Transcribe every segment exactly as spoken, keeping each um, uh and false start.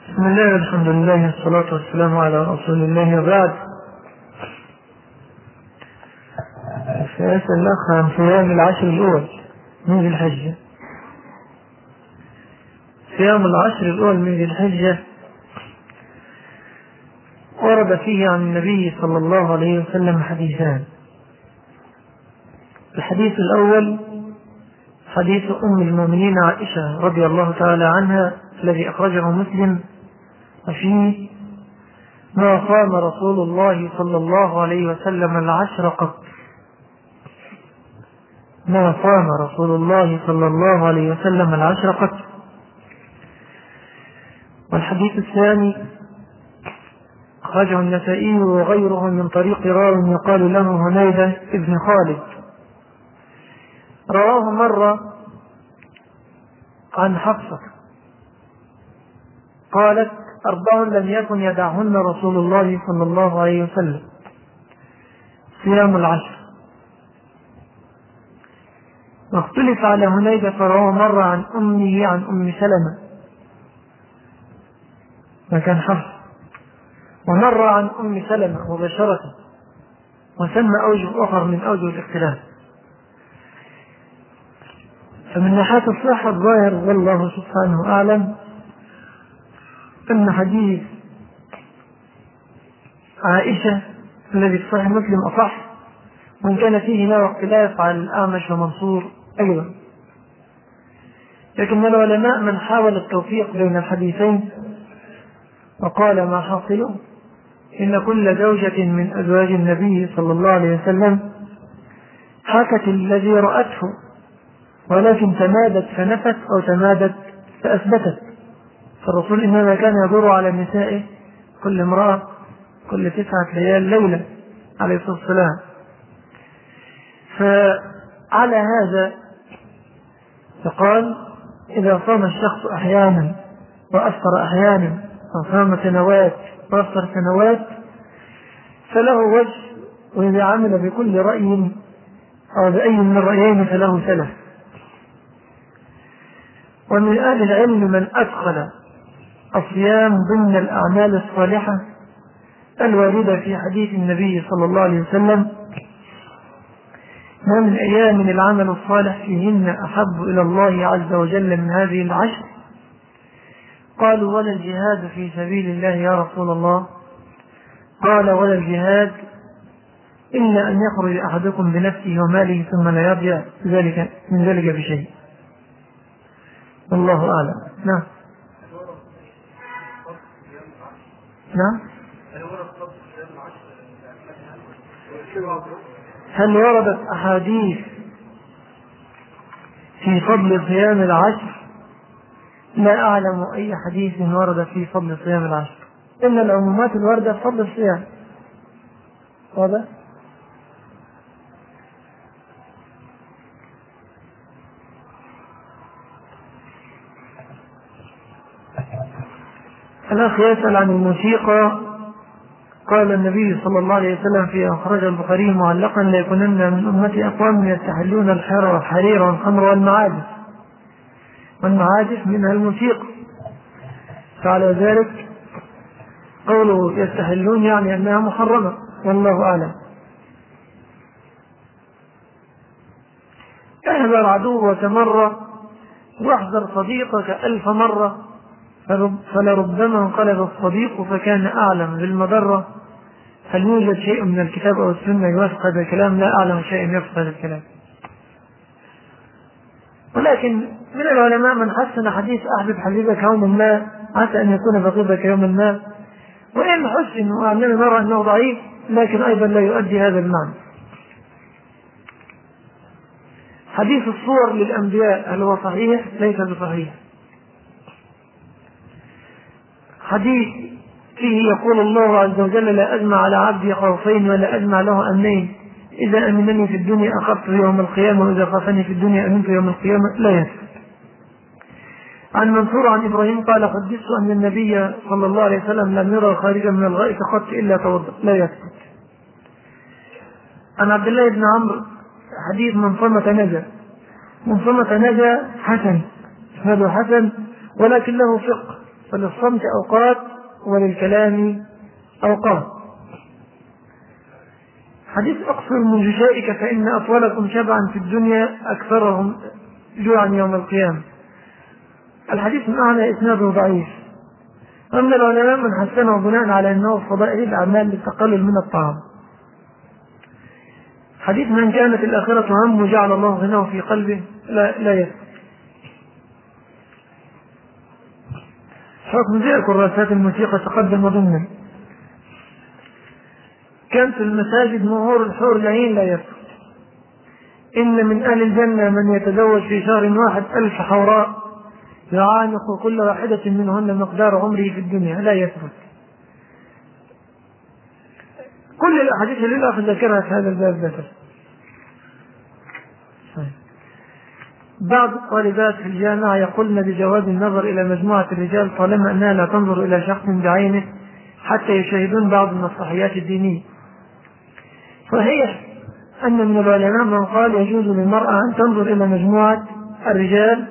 بسم الله والحمد لله والصلاة والسلام على رسول الله وبعد. سأسأل الأخ عن صيام العشر الأول من ذي الحجة. صيام العشر الأول من ذي الحجة ورد فيه عن النبي صلى الله عليه وسلم حديثان. الحديث الأول حديث أم المؤمنين عائشة رضي الله تعالى عنها الذي أخرجه مسلم، وفيه: ما صام رسول الله صلى الله عليه وسلم العشر قط. ما صام رسول الله صلى الله عليه وسلم العشر قط. والحديث الثاني أخرجه النسائي وغيره من طريق راو يقال له هنيدة ابن خالد، رواه مرة عن حفصة قالت: أربع لم يكن يدعهن رسول الله صلى الله عليه وسلم: صيام العشر. واختلف على هنيدة فرواه مرة عن أمه عن أم سلمة مكان حفص، ومرة عن أم سلمة مباشرة، وسمى أوجه أخر من أوجه الاختلاف. فمن ناحية الصحة الظاهر والله سبحانه أعلم أن حديث عائشة الذي في صحيح مسلم أصح، وإن كان فيه نوع اختلاف عن الأعمش ومنصور أيضا، لكن العلماء من حاول التوفيق بين الحديثين وقال: ما حاصله إن كل زوجة من أزواج النبي صلى الله عليه وسلم حكت الذي رأته، ولكن تمادت فنفت أو تمادت فأثبتت. فالرسول إنما كان يدور على نسائه كل امرأة كل تسعة ليال ليلة عليه الصلاة والسلام. فعلى هذا فقال: إذا صام الشخص أحيانا وأفطر أحيانا، أو صام سنوات وأفطر سنوات، فله وجه، وإذا عمل بكل رأي أو بأي من الرأيين فله سلف. ومن أهل العلم من أدخل الصيام ضمن الأعمال الصالحة الواردة في حديث النبي صلى الله عليه وسلم: ما من أيام العمل الصالح فيهن أحب إلى الله عز وجل من هذه العشر. قالوا: ولا الجهاد في سبيل الله يا رسول الله؟ قال: ولا الجهاد إلا أن يخرج أحدكم بنفسه وماله ثم لا يرجع ذلك من ذلك بشيء. والله أعلم. نعم نعم هل وردت أحاديث في فضل صيام العشر؟ لا أعلم أي حديث ورد في فضل صيام العشر، إن العمومات الواردة في فضل الصيام. هذا الأخ يسأل عن الموسيقى. قال النبي صلى الله عليه وسلم في أخرج البخاري معلقا: ليكونن من أمتي أقوام يستحلون الحر والحرير والخمر والمعازف، والمعازف منها الموسيقى. فعلى ذلك قوله يستحلون يعني أنها محرمة، والله أعلم. احذر عدوك مرة واحذر صديقك ألف مرة، فلربما انقلب الصديق فكان أعلم بالمضرة. هل يوجد شيء من الكتاب أو السنة يوافق هذا الكلام؟ لا أعلم شيء يوافق هذا الكلام، ولكن من العلماء من حسن حديث أحبب حبيبك يوما ما عسى أن يكون بغيضك يوما ما، وإن حسن وأننا نرى أنه ضعيف لكن أيضا لا يؤدي هذا المعنى. حديث الصور للأنبياء هل هو صحيح؟ ليس بصحيح. حديث فيه يقول الله عز وجل: لا أجمع على عبدي خوفين ولا أجمع له أمنين، إذا أمنني في الدنيا أخذت يوم القيامة، وإذا خافني في الدنيا أمنت يوم القيامة. لا يثبت. عن منصور عن إبراهيم قال: حدثت أن النبي صلى الله عليه وسلم لم يرى خارجا من الغائط قط إلا توضأ. لا يثبت. عن عبد الله بن عمرو حديث: من صمت نجا. من صمت نجا حسن، هذا حسن ولكن له فقه، فللصمت أوقات وللكلام أوقات. حديث أقصر من جشائك فإن أطولكم شبعا في الدنيا أكثرهم جوعا يوم القيامة. الحديث معنى إسناده ضعيف، أما العلماء من حسنه بناء على أنه فضائل الأعمال للتقلل من الطعام. حديث من كانت الآخرة همه جعل الله غناه في قلبه لا, لا يسكت. حكم زي كراسات الموسيقى تقدم ضمنا. كان في المساجد مهور الحور العين لا يسكت. إن من أهل الجنة من يتزوج في شهر واحد ألف حوراء يعانق كل واحدة منهن مقدار عمره في الدنيا لا يسكت. كل الأحاديث اللي الأخ ذكرها في هذا الباب ذكر. بعض الطالبات في الجامعة يقولن بجواز النظر إلى مجموعة الرجال طالما أنها لا تنظر إلى شخص بعينه حتى يشاهدون بعض المصلحيات الدينية. صحيح أن من العلماء من قال يجوز للمرأة أن تنظر إلى مجموعة الرجال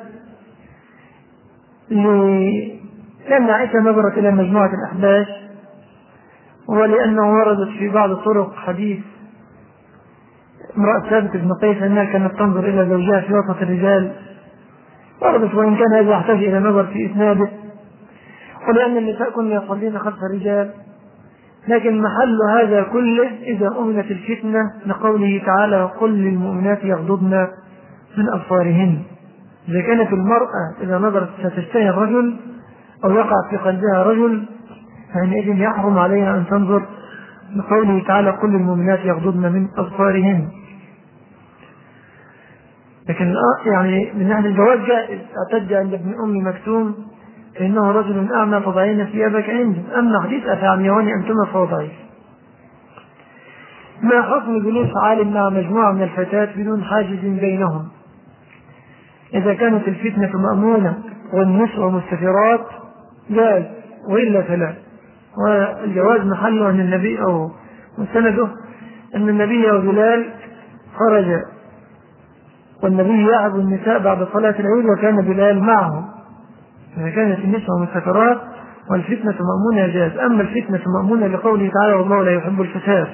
لأن عائشة نظرت إلى مجموعة الأحباش، ولأنه وردت في بعض الطرق حديث امرأة ثابت بن قيس أنها كانت تنظر إلى زوجها في وسط الرجال، وردت وإن كان هذا يحتاج إلى نظر في إسناده، ولأن النساء كن يصلين خلف الرجال. لكن محل هذا كله إذا أمنت الفتنة لقوله تعالى قل للمؤمنات يغضضن من أبصارهن. إذا كانت المرأة إذا نظرت ستشتهي الرجل أو يقع في قلبها رجل فحينئذ يحرم عليها أن تنظر لقوله تعالى قل للمؤمنات يغضضن من أبصارهن. لكن يعني من ناحية الجواز جائز. اعتد عند ابن أم مكتوم فإنه رجل أعمى تضعين ثيابك عنده. أما حديث أفعميون أنتم فهو ضعيف. ما حكم جلوس عالم مع مجموعة من الفتاة بدون حاجز بينهم؟ إذا كانت الفتنة مأمونة والنسوة مستثيرات جاز، وإلا فلا. والجواز محله أن النبي أو مستنده أن النبي وبلال خرج والنبي يعب النساء بعد صلاة العيد وكان بلال معهم. إذا كانت النسوة مستترات والفتنة مأمونة جاز. أما الفتنة مأمونة لقوله تعالى والله لا يحب الفساد.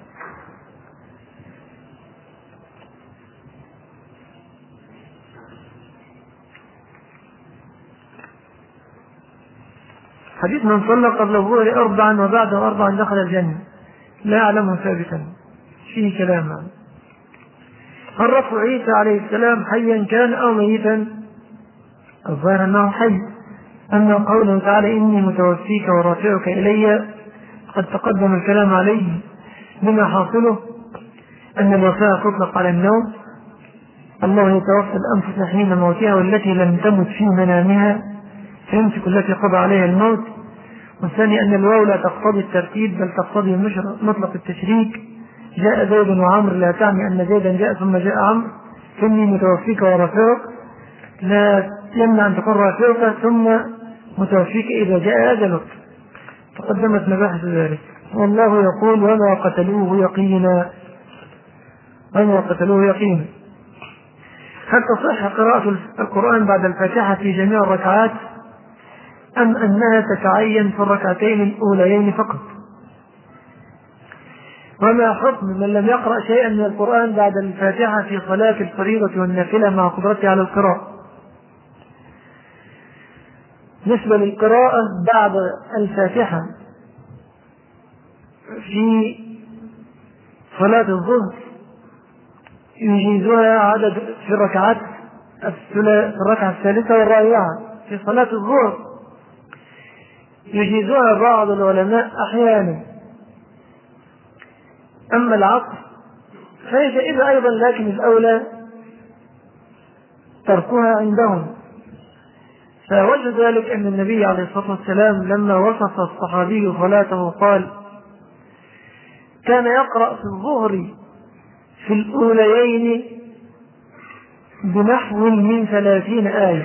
حديث من صلى قبل الظهر أربعا وبعده أربعا دخل الجنة لا أعلمه ثابتا فيه كلام. هل رفع عيسى عليه السلام حيا كان أو ميتا؟ الظاهر أنه حي. أما قوله تعالى إني متوفيك ورافعك إلي قد تقدم الكلام عليه بما حاصله أن الوفاة تطلق على النوم. الله يتوفى الأنفس حين موتها والتي لم تمت في منامها فيمسك التي قضى عليها الموت. والثاني أن الواو لا تقتضي الترتيب بل تقتضي مطلق التشريك. جاء زيد وعمر لا تعني أن زيدا جاء ثم جاء عمرو. إني متوفيك ورافعك لا يمنع أن تكون رافعك ثم متوفيك إذا جاء أجلك. تقدمت مباحث ذلك. والله يقول وما قتلوه يقينا وما قتلوه يقينا. هل تصح قراءة القرآن بعد الفاتحة في جميع الركعات أم أنها تتعين في الركعتين الأوليين فقط؟ وما حكم من لم يقرأ شيئا من القرآن بعد الفاتحة في صلاة الفريضة والنافلة مع قدرته على القراءة؟ بالنسبة للقراءة بعد الفاتحة في صلاة الظهر يجيزها عدد في الركعات في الركعة الثالثة والرابعة في صلاة الظهر يجيزها بعض العلماء أحيانا. أما العصر فهي جائزة أيضا لكن الأولى تركها عندهم. فوجد ذلك أن النبي عليه الصلاة والسلام لما وصف الصحابي صلاته قال كان يقرأ في الظهر في الأوليين بنحو من ثلاثين آية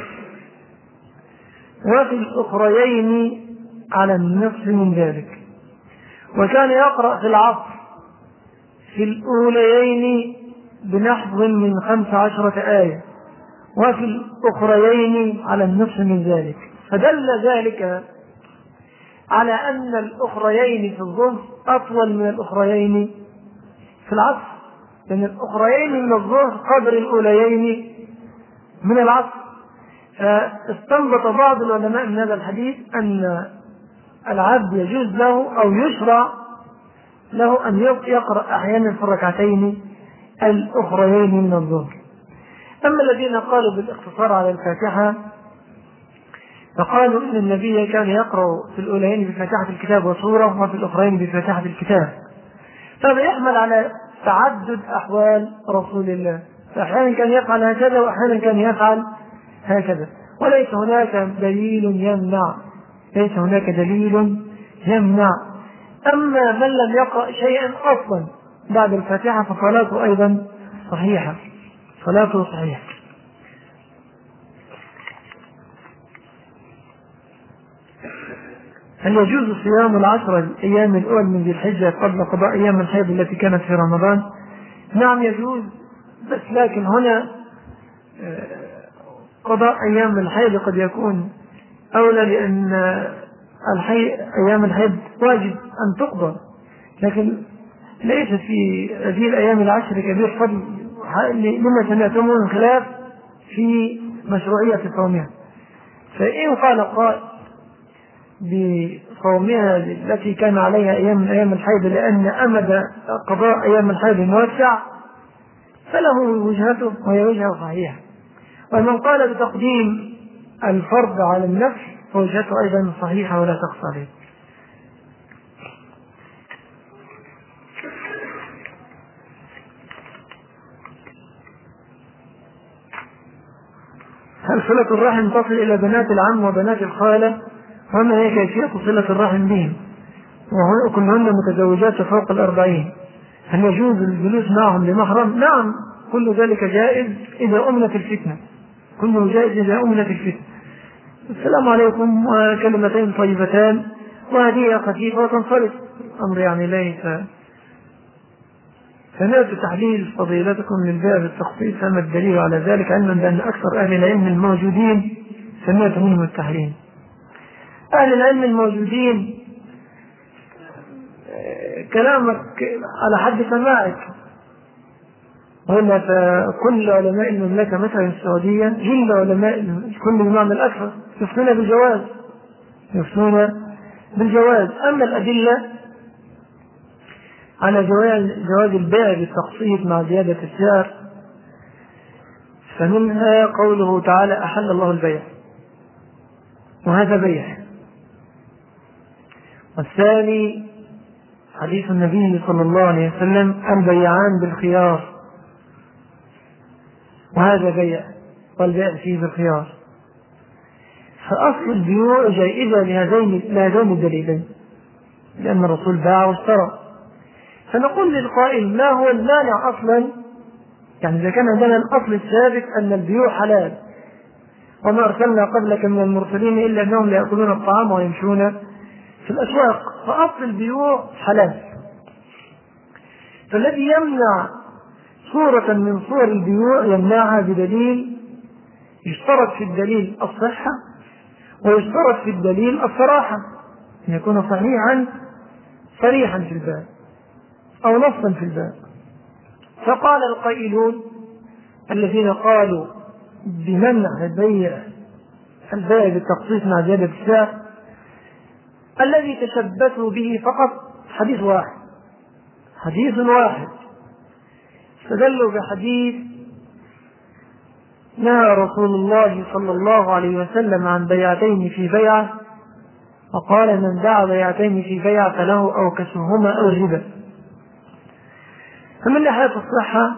وفي الأخريين على النصف من ذلك. وكان يقرأ في العصر في الأوليين بنحو من خمس عشرة آية وفي الأخريين على النصف من ذلك. فدل ذلك على أن الأخريين في الظهر أطول من الأخريين في العصر، لأن الأخريين من الظهر قدر الأوليين من العصر. فاستنبط بعض العلماء من هذا الحديث أن العبد يجوز له أو يشرع له أن يقرأ أحيانا في الركعتين الأخريين من الظهر. أما الذين قالوا بالاقتصار على الفاتحة فقالوا إن النبي كان يقرأ في الأولين بفاتحة الكتاب وسورة وفي الأخرين بفاتحة الكتاب، فهذا يحمل على تعدد أحوال رسول الله، فأحيانا كان يفعل هكذا وأحيانا كان يفعل هكذا، وليس هناك دليل يمنع ليس هناك دليل يمنع أما من لم يقرأ شيئا أصلا بعد الفاتحة فصلاته أيضا صحيحة صلاته صحيحة. هل يجوز صيام العشر الأيام الأول من ذي الحجة قبل قضاء أيام الحيض التي كانت في رمضان؟ نعم يجوز، بس لكن هنا قضاء أيام الحيض قد يكون أولى، لأن أيام الحيض واجب أن تقضى، لكن ليس في هذه الأيام العشر كبير فضل لما سمعتم من خلاف في مشروعية صومها. فإن قال قائل بصومها التي كان عليها أيام من أيام الحيض لأن أمد قضاء أيام الحيض موسع فله وجهته وهي وجهة صحيحة، ومن قال بتقديم الفرض على النفس فوجهته أيضا صحيحة ولا تقص عليه. هل صلة الرحم تصل إلى بنات العم وبنات الخالة؟ وما هي كيفية صلة الرحم بهم وكلهن متزوجات فوق الأربعين؟ هل يجوز الجلوس معهم لمحرم؟ نعم، كل ذلك جائز إذا أمنت الفتنة، كله جائز إذا أمنت الفتنة. السلام عليكم وكلمتين طيبتان وهدية خفيفة وتنصرف، أمر يعني ليس. سمعت تحليل فضيلتكم للبيع بالتخصيص، فما الدليل على ذلك علما بأن أكثر أهل العلم الموجودين سمعت منهم التحريم. أهل العلم الموجودين كلامك على حد سماعك، هنا فكل علماء المملكة مثلا السعودية جل علماء كل بمعنى الأكثر يفتون بالجواز يفتون بالجواز. أما الأدلة على جواز البيع بالتقسيط مع زيادة السعر فمنها قوله تعالى أحل الله البيع، وهذا بيع. والثاني حديث النبي صلى الله عليه وسلم البيعان بالخيار، وهذا بيع والبيع فيه بالخيار. فأصل البيوع جائزة لهذين لهذين الدليلين، لأن الرسول باع واشترى. فنقول للقائل ما هو المانع أصلا؟ يعني إذا كان عندنا الأصل الثابت أن البيوع حلال وما أرسلنا قبلك من المرسلين إلا أنهم يأكلون الطعام ويمشون في الأسواق، فأصل البيوع حلال. فالذي يمنع صورة من صور البيوع يمنعها بدليل يشترط في الدليل الصحة ويشترط في الدليل الصراحة، أن يكون صحيحا صريحا في الباب أو نصا في الباب. فقال القائلون الذين قالوا بمنع البيع البيع بالتخصيص مع زيادة السعر الذي تشبثوا به فقط حديث واحد حديث واحد استدلوا بحديث نهى رسول الله صلى الله عليه وسلم عن بيعتين في بيعة، وقال من باع بيعتين في بيعة فله أوكسهما أو الربا. فمن ناحية الصحة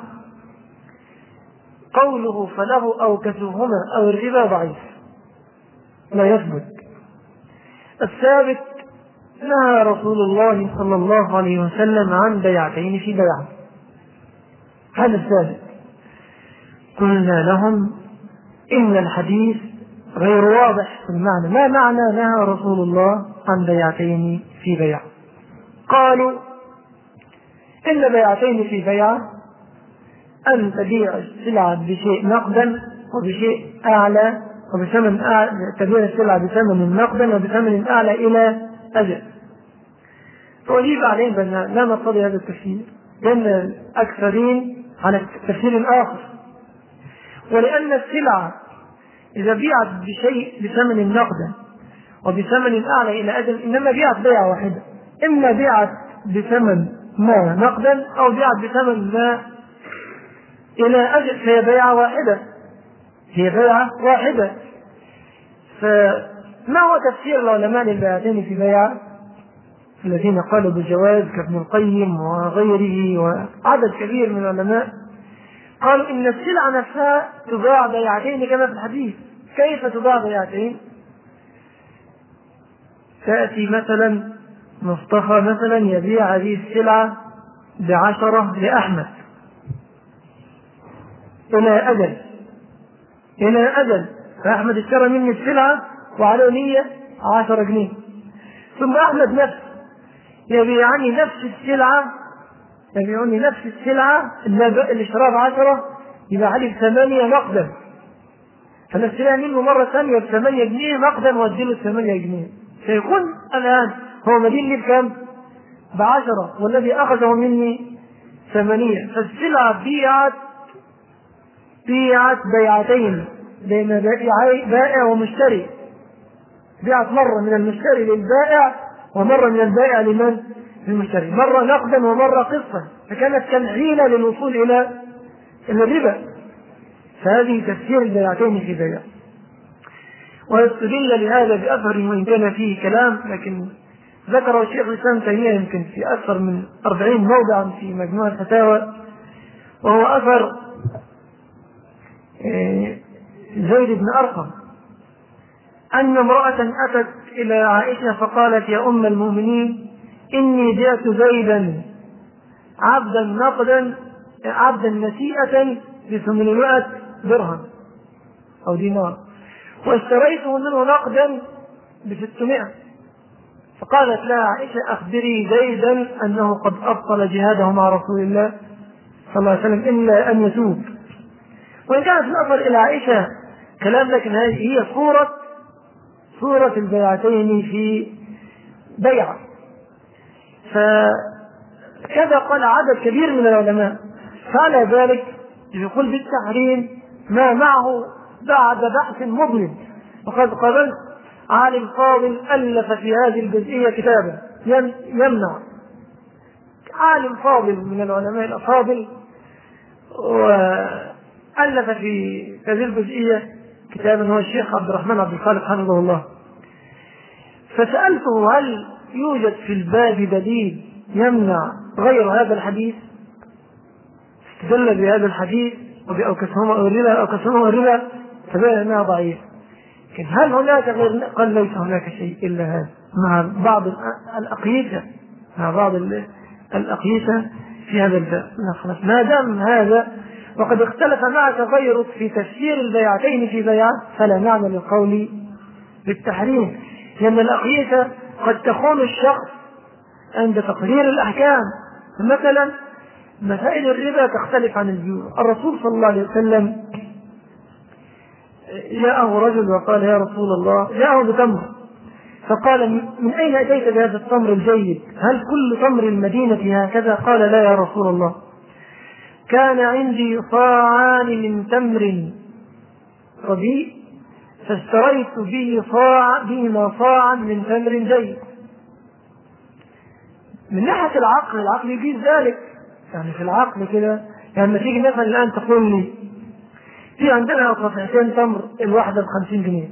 قوله فله أوكسهما أو الربا ضعيف لا يثبت. الثابت نهى رسول الله صلى الله عليه وسلم عن بيعتين في بيعة، هذا الثابت. قلنا لهم إن الحديث غير واضح في المعنى، ما معنى نهى رسول الله عن بيعتين في بيعة؟ قالوا إن بيعتين في بيعة أن تبيع السلعة بشيء نقدا وبشيء أعلى وبثمن أعلى، تبيع السلعة بثمن نقدا وبثمن أعلى إلى أجل. وأجيب عليهم بأن لا نقتضي هذا التفسير، لأن الأكثرين على تفسير آخر، ولأن السلعة إذا بيعت بشيء بثمن نقدا وبثمن أعلى إلى أجل إنما بيعت بيعة واحدة، إما بيعت بثمن ما نقدا أو بيعت بثمن ما إلى أجل، فهي بيعة واحدة، هي بيعة واحدة. فما هو تفسير العلماء للبيعتين في بيعة؟ الذين قالوا بالجواز كابن القيم وغيره وعدد كبير من العلماء قالوا إن السلعة نفسها تباع بيعتين كما في الحديث. كيف تباع بيعتين؟ تأتي مثلا مصطفى مثلا يبيع هذه السلعة بعشرة لأحمد إلى أجل إلى أجل فأحمد اشترى مني السلعة وعلى نية عشرة جنيه، ثم أحمد نفسه يبيعني نفس السلعة يبيعني نفس السلعة اللي اشتراها بعشرة يبقى عليه بثمانية نقدا، فنشتريها منه مرة ثانية بثمانية جنيه نقدا واديله ثمانية جنيه، فيكون الآن هو مدين لي بكم؟ بعشرة، والذي أخذه مني ثمانية. فالسلعة بيعت بيعت بيعتين بين بائع ومشتري، بيعت مرة من المشتري للبائع ومرة من البائع لمن؟ للمشتري، مرة نقدا ومرة قسطا، فكانت كالحيلة للوصول إلى الربا. فهذه تفسير البيعتين في بيع. ويستدل لهذا بأثر وإن كان فيه كلام لكن ذكره الشيخ الإسلام تيمية يمكن في أكثر من أربعين موضعا في مجموعة الفتاوى، وهو أثر زيد بن أرقم أن امرأة أتت إلى عائشة فقالت يا أم المؤمنين إني جئت زيدا عبدا نقدا عبدا نسيئة بثمانمائة درهم أو دينار واشتريته منه نقدا بستمائة، فقالت لها عائشة أخبري زيدا أنه قد أبطل جهاده مع رسول الله صلى الله عليه وسلم إلا أن يتوب. وإن كانت الأثر إلى عائشة كلام لكن هذه هي صورة صورة البيعتين في بيعة. فكذا قال عدد كبير من العلماء، فعلى ذلك يقول بالتحريم ما معه بعد بحث مظلم. وقد قابلت عالم فاضل ألف في هذه الجزئية كتابا يمنع، عالم فاضل من العلماء الأفاضل وألف في هذه الجزئية كتابا هو الشيخ عبد الرحمن عبد الخالق حفظه الله. فسألته هل يوجد في الباب دليل يمنع غير هذا الحديث؟ استدل بهذا الحديث وبأوكسهما الربا أوكسهما الربا فبين أنها ضعيف. لكن هل هناك غير؟ قال ليس هناك شيء إلا هذا مع بعض الأقيسة مع بعض الأقيسة في هذا الباب. ما دام هذا وقد اختلف معك غيرك في تفسير البيعتين في بيعة فلا معنى للقول بالتحريم، لأن الأقيسة قد تخون الشخص عند تقرير الأحكام. مثلا مسائل الربا تختلف عن البيوع. الرسول صلى الله عليه وسلم جاءه رجل وقال يا رسول الله، جاءه بتمر فقال من أين أتيت بهذا التمر الجيد؟ هل كل تمر المدينة هكذا؟ قال لا يا رسول الله، كان عندي صاعان من تمر رديء فاشتريت به صاع بهما صاعا من تمر جيد. من ناحية العقل العقل يجيز ذلك، يعني في العقل كده، يعني لما تيجي مثلا الآن تقول لي في عندنا صفيحتين تمر الواحدة بخمسين جنيه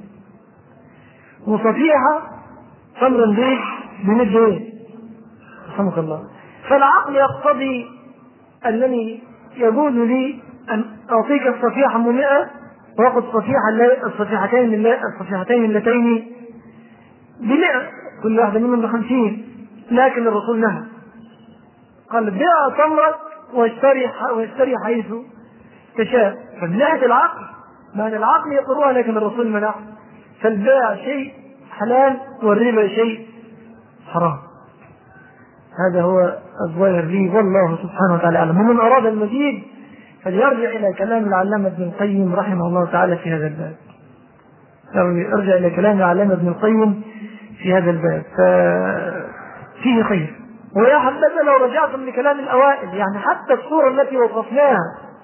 وصفيحة تمر بيت بمية جنيه رحمك الله، فالعقل يقتضي أنني يجوز لي أن أعطيك الصفيحة مئة وأخذ صفيحة الصفيحتين الصفيحتين اللتين بمئة كل واحدة منهم بخمسين، لكن الرسول نهى قال بيع تمرك واشتري واشتري حيث تشاء. فمن ناحية العقل معنى العقل يقرها لكن الرسول منع، فالبيع شيء حلال والربا شيء حرام. هذا هو الظاهر لي والله سبحانه وتعالى أعلم. ومن أراد المزيد فليرجع إلى كلام العلامة ابن القيم رحمه الله تعالى في هذا الباب. ارجع إلى كلام العلامة ابن القيم في هذا الباب، ففيه خير. ويا حبذا لو رجعتم لكلام الأوائل، يعني حتى الصورة التي وصفناها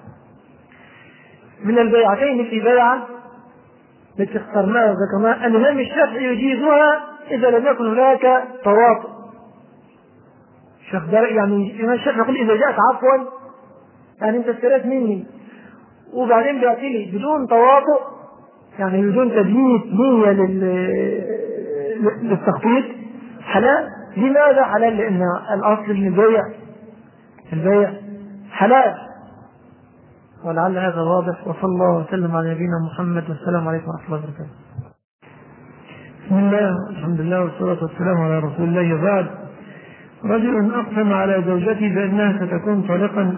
من البيعتين في بيعة التي اخترناها وذكرناها، الإمام الشافعي يجيزها إذا لم يكن هناك تواطؤ. يعني الإمام الشافعي يقول إذا جاءت عفوا، يعني أنت اشتريت مني وبعدين بعتلي بدون تواطؤ، يعني بدون تبييت نية للتخطيط، حلال. لماذا حلال؟ لأن الأصل من البيع البيع حلال. ولعل هذا واضح. وصلى الله وسلم على نبينا محمد، والسلام عليكم ورحمة الله وبركاته. بسم الله، الحمد لله، والصلاة والسلام على رسول الله. وبعد، رجل أقسم على زوجته بأنها ستكون طالقا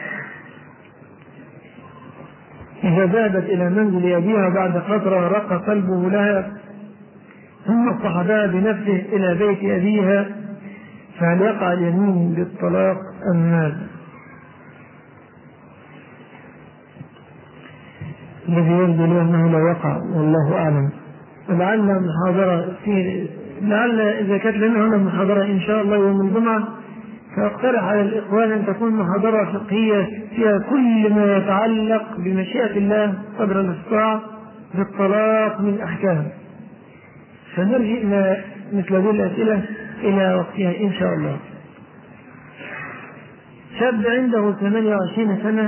إذا ذهبت إلى منزل أبيها بعد فترة رق قلبه لها، ثم صحبها بنفسه إلى بيت أبيها، فهل يقع اليمين بالطلاق أم ماذا؟ الذي يبدو له أنه لا يقع، والله أعلم. لعل محاضرة في لعل إذا كانت لنا هنا محاضرة إن شاء الله يوم الجمعة، فأقترح على الإخوان أن تكون محاضرة فقهية فيها كل ما يتعلق بمشيئة الله قدر الاستطاعة بالطلاق من أحكام، فنرجع إلى مثل هذه الأسئلة إلى وقتها إن شاء الله. شاب عنده ثمانية وعشرين سنة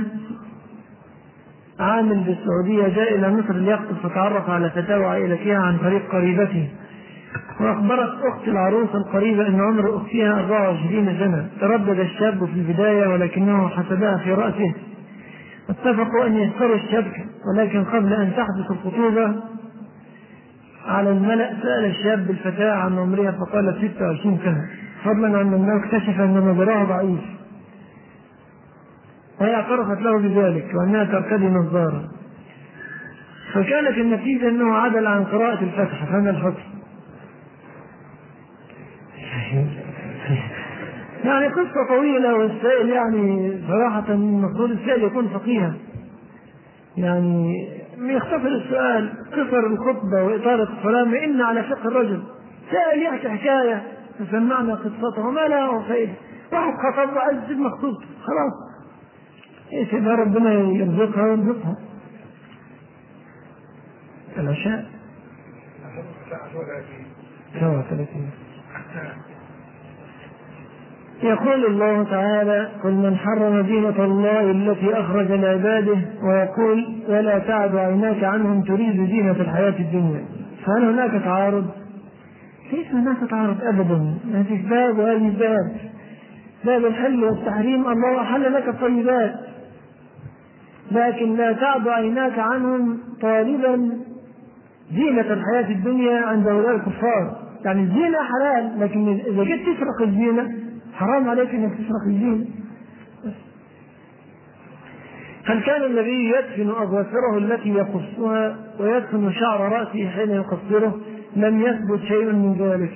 عامل بالسعودية جاء إلى مصر ليخطب، فتعرف على فتاة وعائلتها عن طريق قريبته، وأخبرت أخت العروس القريبة أن عمر أختها أربعة وعشرين سنة. تردد الشاب في البداية ولكنه حسبها في رأسه، اتفقوا أن يسكروا الشبكة، ولكن قبل أن تحدث الخطوبة على الملأ سأل الشاب الفتاة عن عمرها فقالت ستة وعشرين سنة، فضلا عن أنه اكتشف أن نظرها ضعيف، وهي اعترفت له بذلك وأنها ترتدي نظارة، فكانت النتيجة أنه عدل عن قراءة الفاتحة. فما الحكم؟ يعني قصة طويلة، والسائل يعني صراحة المفروض السائل يكون فقيها، يعني يختصر السؤال، قصر الخطبة وإطالة الصلاة، إن على فقه الرجل. سائل يحكي حكاية فسمعنا قصته وما له فائدة، واحد خطب وعايز يصير مخطوط، خلاص ايش يبقى ربنا يرزقها ويرزقها. العشاء سبعة وثلاثين. يقول الله تعالى: قل من حرم زينة الله التي أخرج لعباده، ويقول: ولا تعد عيناك عنهم تريد زينة الحياة الدنيا. فهل هناك تعارض؟ ليس هناك تعارض أبدا، ما فيش باب وهذه باب، باب الحل والتحريم. الله أحل لك الطيبات، لكن لا تعد عيناك عنهم طالبا زينة الحياة الدنيا عند هؤلاء الكفار. يعني الزينة حلال، لكن إذا جيت تسرق الزينة حرام عليك انك تسرق الزينة. هل كان النبي يدفن أظافره التي يقصها ويدفن شعر رأسه حين يقصره؟ لم يثبت شيء من ذلك.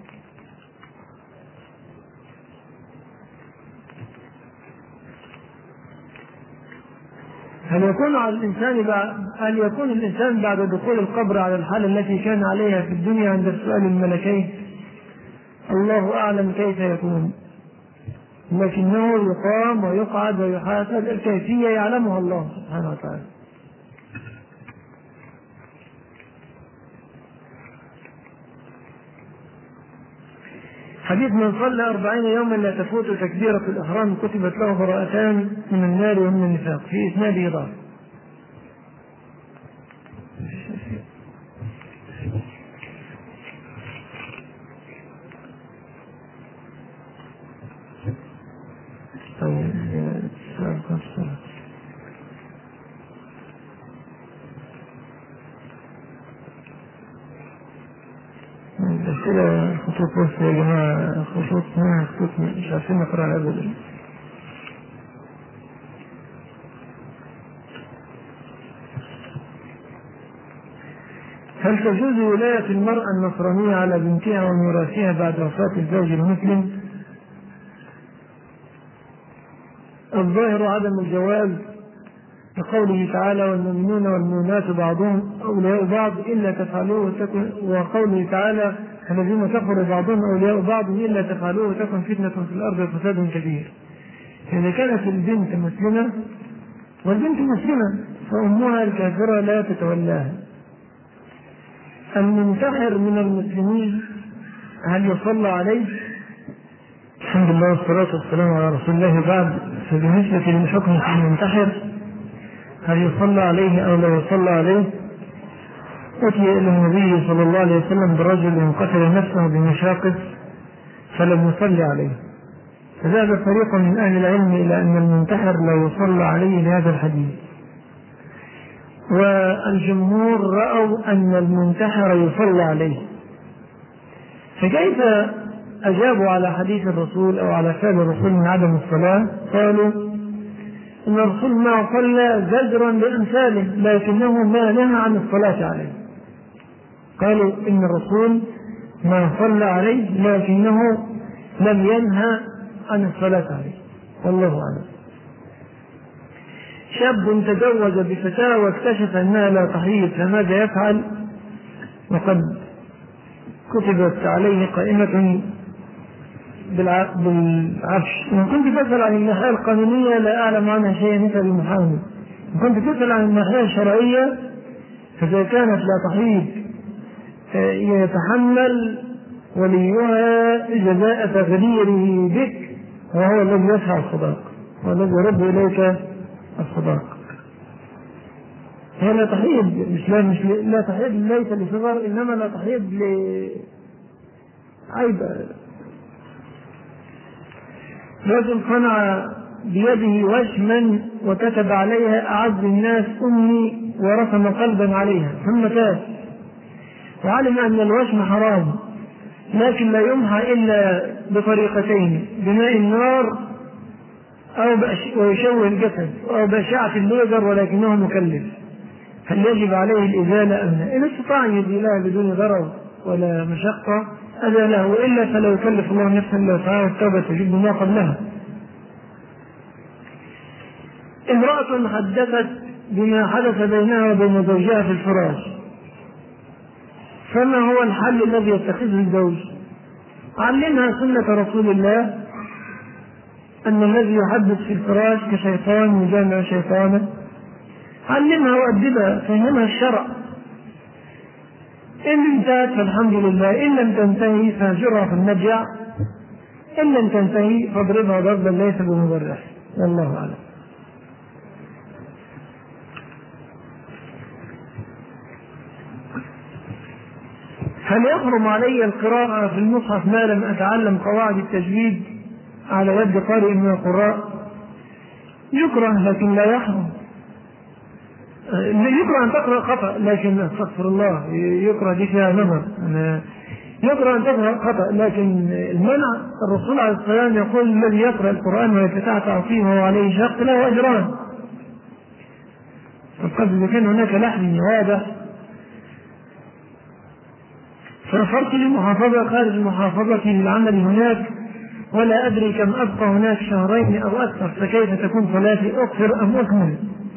هل يكون على الإنسان بعد هل يكون الإنسان بعد دخول القبر على الحالة التي كان عليها في الدنيا عند السؤال الملكين؟ الله أعلم كيف يكون، لكنه يقام ويقعد ويحاسب، الكيفية يعلمها الله سبحانه وتعالى. حديث: من صلى أربعين يوما لا تفوت تكبيرة الإحرام كتبت له براءتان من النار ومن النفاق، في إسناده ضعف. كده خطوط وصل يا جماعة، خطوط ما خطوط مش عارفين نقرأ أبدا. هل تجوز ولاية المرأة النصرانية على بنتها وميراثها بعد وفاة الزوج المسلم؟ الظاهر عدم الجواز، لقوله تعالى: والمؤمنون والمؤمنات بعضهم أولياء بعض إلا تفعلوه تكن، وقوله تعالى: الذين كفروا بعضهم أولياء بعض إلا تفعلوه تكن فتنة في الأرض وفساد كبير. إذا كانت البنت مسلمة والبنت مسلمة فأمها الكافرة لا تتولاها. المنتحر من المسلمين هل يصلى عليه؟ الحمد لله والصلاة والسلام على رسول الله. بعد، فبالنسبة للحكم في المنتحر هل يصلى عليه أو لا يصلى عليه؟ أتي إلى النبي صلى الله عليه وسلم برجل قتل نفسه بمشاقص فلم يصلي عليه، فذهب فريق من أهل العلم إلى أن المنتحر لا يصلى عليه لهذا الحديث، والجمهور رأوا أن المنتحر يصلى عليه. فكيف أجابوا على حديث الرسول أو على فعل الرسول من عدم الصلاة؟ قالوا إن الرسول ما صلى زجرا لأمثاله لكنه ما نهى عن الصلاة عليه. قالوا إن الرسول ما صلى عليه لكنه لم ينهى عن الصلاة عليه. والله أعلم. شاب تزوج بفتاة واكتشف أنها لا تحيض فماذا يفعل؟ وقد كتبت عليه قائمة بالعفش. إن كنت تسأل عن الناحية القانونية لا أعلم عنها شيئا مثل المحامي. إن كنت تسأل عن الناحية الشرعية فإذا كانت لا تحيض يتحمل وليها جزاء تغريره بك وهو الذي يدفع الصداق والذي يرد إليك الصداق. هي لا تحيض مش لا, مش لا تحيض ليس لصغر، إنما لا تحيض لعيب. رجل صنع بيده وشما وكتب عليها أعز الناس أمي ورسم قلبا عليها ثم تاب، وعلم أن الوشم حرام لكن لا يمحى إلا بطريقتين: بماء النار أو ويشوه الجسد أو بأشعة الليزر ولكنه مكلف. هل يجب عليه الإزالة أم لا؟ إن استطاع أن يزيلها بدون ضرر ولا مشقة أزاله، وإلا فلا يكلف الله نفسا إلا وسعها والتوبة تجب ما قبلها. امرأة حدثت بما حدث بينها وبين زوجها في الفراش، فما هو الحل الذي يتخذه الزوج؟ علمها سنة رسول الله أن الذي يحدث في الفراش كشيطان يجامع شيطانا. علمها وأدبها، فهمها الشرع. إن انتهت فالحمد لله، إن لم تنتهي فهجرها في المضجع، إن لم تنتهي فاضربها ضربا ليس بمبرح. والله أعلم. هل يحرم علي القراءة في المصحف ما لم أتعلم قواعد التجويد على يد قارئ من القراء؟ يكره لكن لا يحرم. يكره أن تقرأ خطأ لكن استغفر الله يكره دي فيها نظر. يكره أن تقرأ خطأ لكن المنع، الرسول عليه الصلاة والسلام يقول الذي يقرأ القرآن ويتتعتع فيه وهو عليه شق له أجران. فقد إذا كان هناك لحن واضح سافرت للمحافظة خارج المحافظة للعمل هناك ولا أدري كم أبقى هناك شهرين أو أكثر، فكيف تكون صلاتي؟ أقصر أم أكمل؟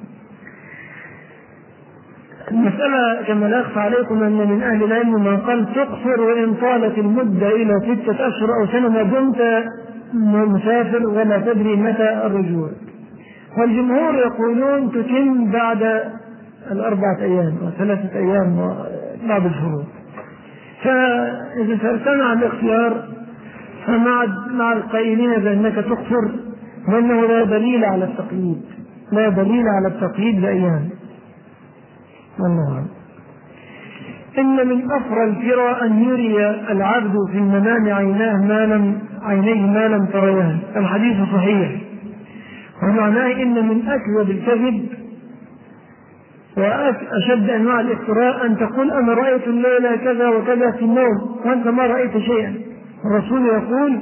المسألة كما لا أخفى عليكم أن من أهل العلم من قال تقصر وإن طالت المدة إلى ستة أشهر أو سنة ما دمت مسافر ولا تدري متى الرجوع، والجمهور يقولون تتم بعد الأربعة أيام وثلاثة أيام بعد الفروض. فإذا سألتنا عن الاختيار فمع مع القائلين بأنك تقصر، لأنه لا دليل على التقييد، لا دليل على التقييد بأيام. والله أعلم. إن من أفرى الفرى أن يري العبد في المنام عيناه ما لم عينيه ما لم تريان. الحديث صحيح، ومعناه إن من أكذب الكذب وأشد أنواع الافتراء أن تقول أنا رأيت الليلة كذا وكذا في النوم وأنت ما رأيت شيئا. الرسول يقول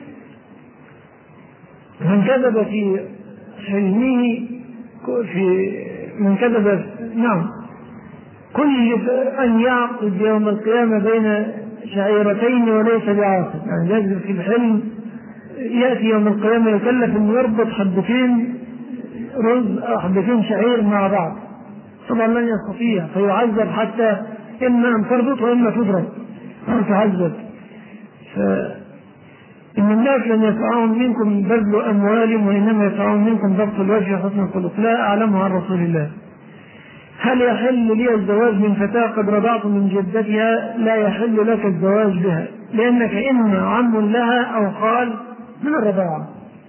من كذب في حلمه في من كذب نعم كل أن يعقد يوم القيامة بين شعيرتين وليس بعاقد، يعني يجب في الحلم يأتي يوم القيامة يكلف أن يربط حبتين رز أو حبتين شعير مع بعض، طبعا لن يستطيع فيعذب حتى إما أن تربط وإما تضرب أو تعذب. إن الناس لن يسعهم منكم بذل أموالهم وإنما يسعهم منكم ضبط الوجه وحسن الخلق. لا أعلمها عن رسول الله. هل يحل لي الزواج من فتاة قد رضعت من جدتها؟ لا يحل لك الزواج بها، لأنك إما عم لها أو خال من الرضاعة.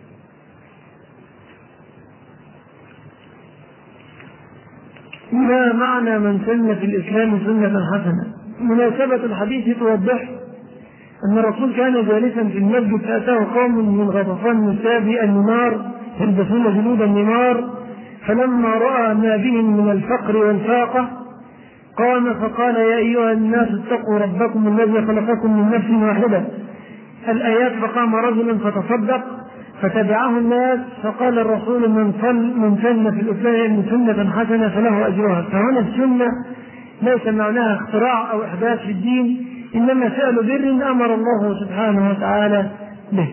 ما معنى من سن في الإسلام سنة حسنة؟ مناسبة الحديث توضح أن الرسول كان جالسا في المسجد فأتاه قوم من غطفان نساب النمار يلبسون جلود النمار، فلما رأى ما بهم من الفقر والفاقة قام فقال: يا أيها الناس اتقوا ربكم الذي خلقكم من نفس واحدة الآيات. فقام رجل فتصدق فتبعه الناس، فقال الرسول: من من سن في الإسلام سنة حسنة فله أجرها. فهنا السنة ليس معناها اختراع أو إحداث في الدين، إنما فعل بر أمر الله سبحانه وتعالى به.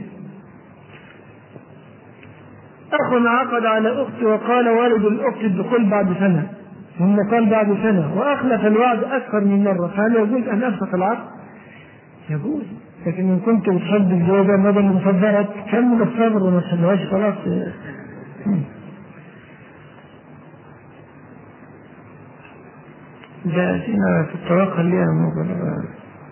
أخ عقد على أخت وقال والد الأخت الدخول بعد سنة، ثم قال بعد سنة وأخلف الوعد أكثر من مرة، فهل يجوز أن أفسخ العقد؟ يجوز، لكن إن كنت بتحب الزوجة مدى المصدرات كمل الصبر وما تسلوهاش خلاص. جاءتنا في الطلاق خليها موجودة.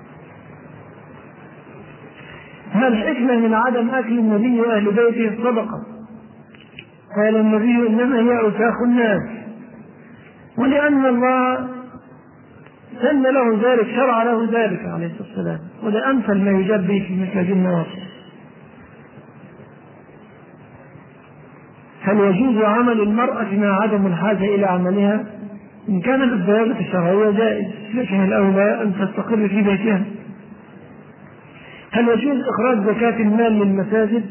ما الحكمة من عدم أكل النبي وأهل بيته الصدقة؟ قال النبي: إنما هي أوساخ الناس، ولأن الله سن له ذلك شرع له ذلك عليه الصلاة والسلام، وده أمثل ما يجاب به في مثل هذه النواصب. هل يجوز عمل المرأة مع عدم الحاجة إلى عملها؟ إن كان بالضوابط الشرعية جائز، لكن الأولى أن تستقر في بيتها. هل يجوز إخراج زكاة المال للمساجد؟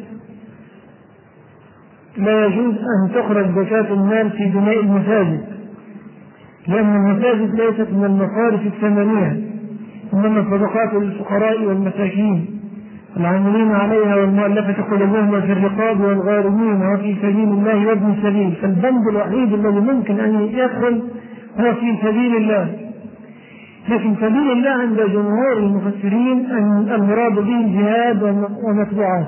لا يجوز أن تخرج زكاة المال في بناء المساجد، لأن المساجد ليست من المصارف الثمانية، إنما صدقات للفقراء والمساكين العاملين عليها والمؤلفة قلوبهم وفي الرقاب والغارمين وفي سبيل الله وابن السبيل. فالبند الوحيد الذي ممكن أن يدخل هو في سبيل الله، لكن سبيل الله عند جمهور المفسرين أن المراد به الجهاد ومتبوعات.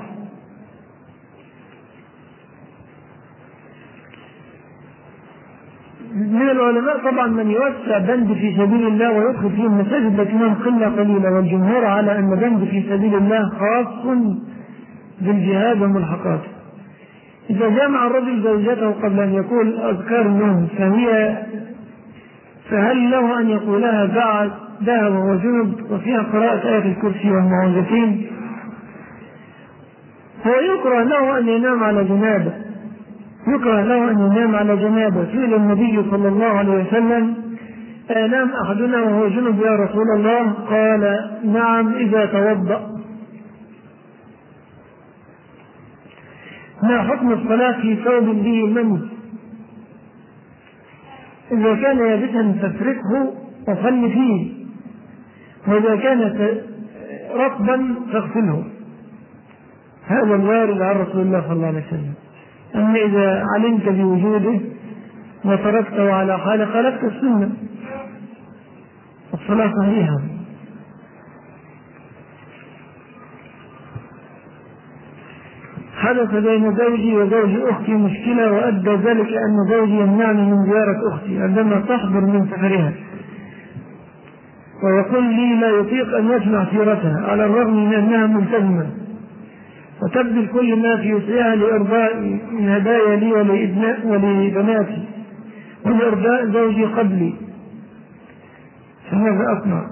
من العلماء طبعا من يوسع بند في سبيل الله ويدخل فيه المساجد، لكنهم قلة قليلة، والجمهور على أن بند في سبيل الله خاص بالجهاد وملحقاته. إذا جامع الرجل زوجته قبل أن يقول أذكار النوم فهي فهل له أن يقولها بعد ذهب وهو جنب وفيها قراءة آية الكرسي والمعوذتين؟ هو يكره له أن ينام على جنابه، يكره له أن ينام على جنابه. سئل النبي صلى الله عليه وسلم: أنام أحدنا وهو جنب يا رسول الله؟ قال: نعم إذا توضأ. ما حكم الصلاة في ثوب به مني؟ إذا كان يابسا فافركه وصل فيه، وإذا كان رطبا فاغسله. هذا الوارد عن رسول الله صلى الله عليه وسلم. أما إذا علمت بوجوده وتركته على حال خالفت السنة، الصلاة صحيحة. حدث بين زوجي وزوج أختي مشكلة، وأدى ذلك أن زوجي يمنعني من زيارة أختي عندما تحضر من سفرها، ويقول لي لا يطيق أن يسمع سيرتها على الرغم من أنها ملتزمة، وتبذل كل ما في وسعها لإرضاء من هدايا لي ولبناتي ولإرضاء زوجي قبلي، فماذا أصنع؟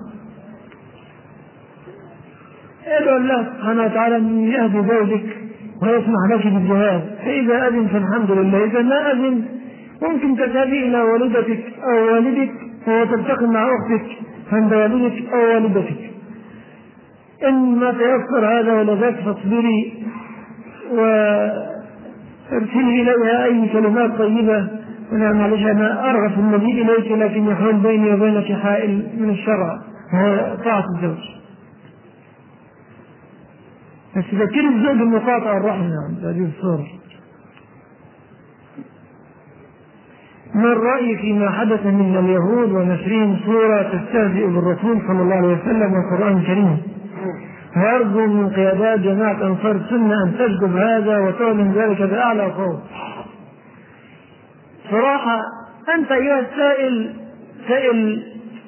ادعو الله سبحانه وتعالى أن يهدي زوجك ويسمح لك بالجهاد، فإذا أذن فالحمد لله، إذا ما أذن ممكن تذهبي إلى والدتك أو والدك وتلتقي مع أختك عند والدك أو والدتك. إن ما تيسر هذا ولا ذاك فاصبري وارسلي إليها أي كلمات طيبة. أنا معلش أنا أرغب النبي إليك، لكن يحول بيني وبينك حائل من الشرع وهو طاعة الزوج. بس ذكر الزوج بمقاطعة الرحمة عند هذه الصورة. ما الرأي فيما حدث من اليهود ونشرهم صورة تستهزئ بالرسول صلى الله عليه وسلم والقرآن الكريم؟ ويرجو من قيادات جماعة أنصار السنة أن تشجب هذا وتعلن ذلك بأعلى صوت. صراحة أنت أيها السائل سائل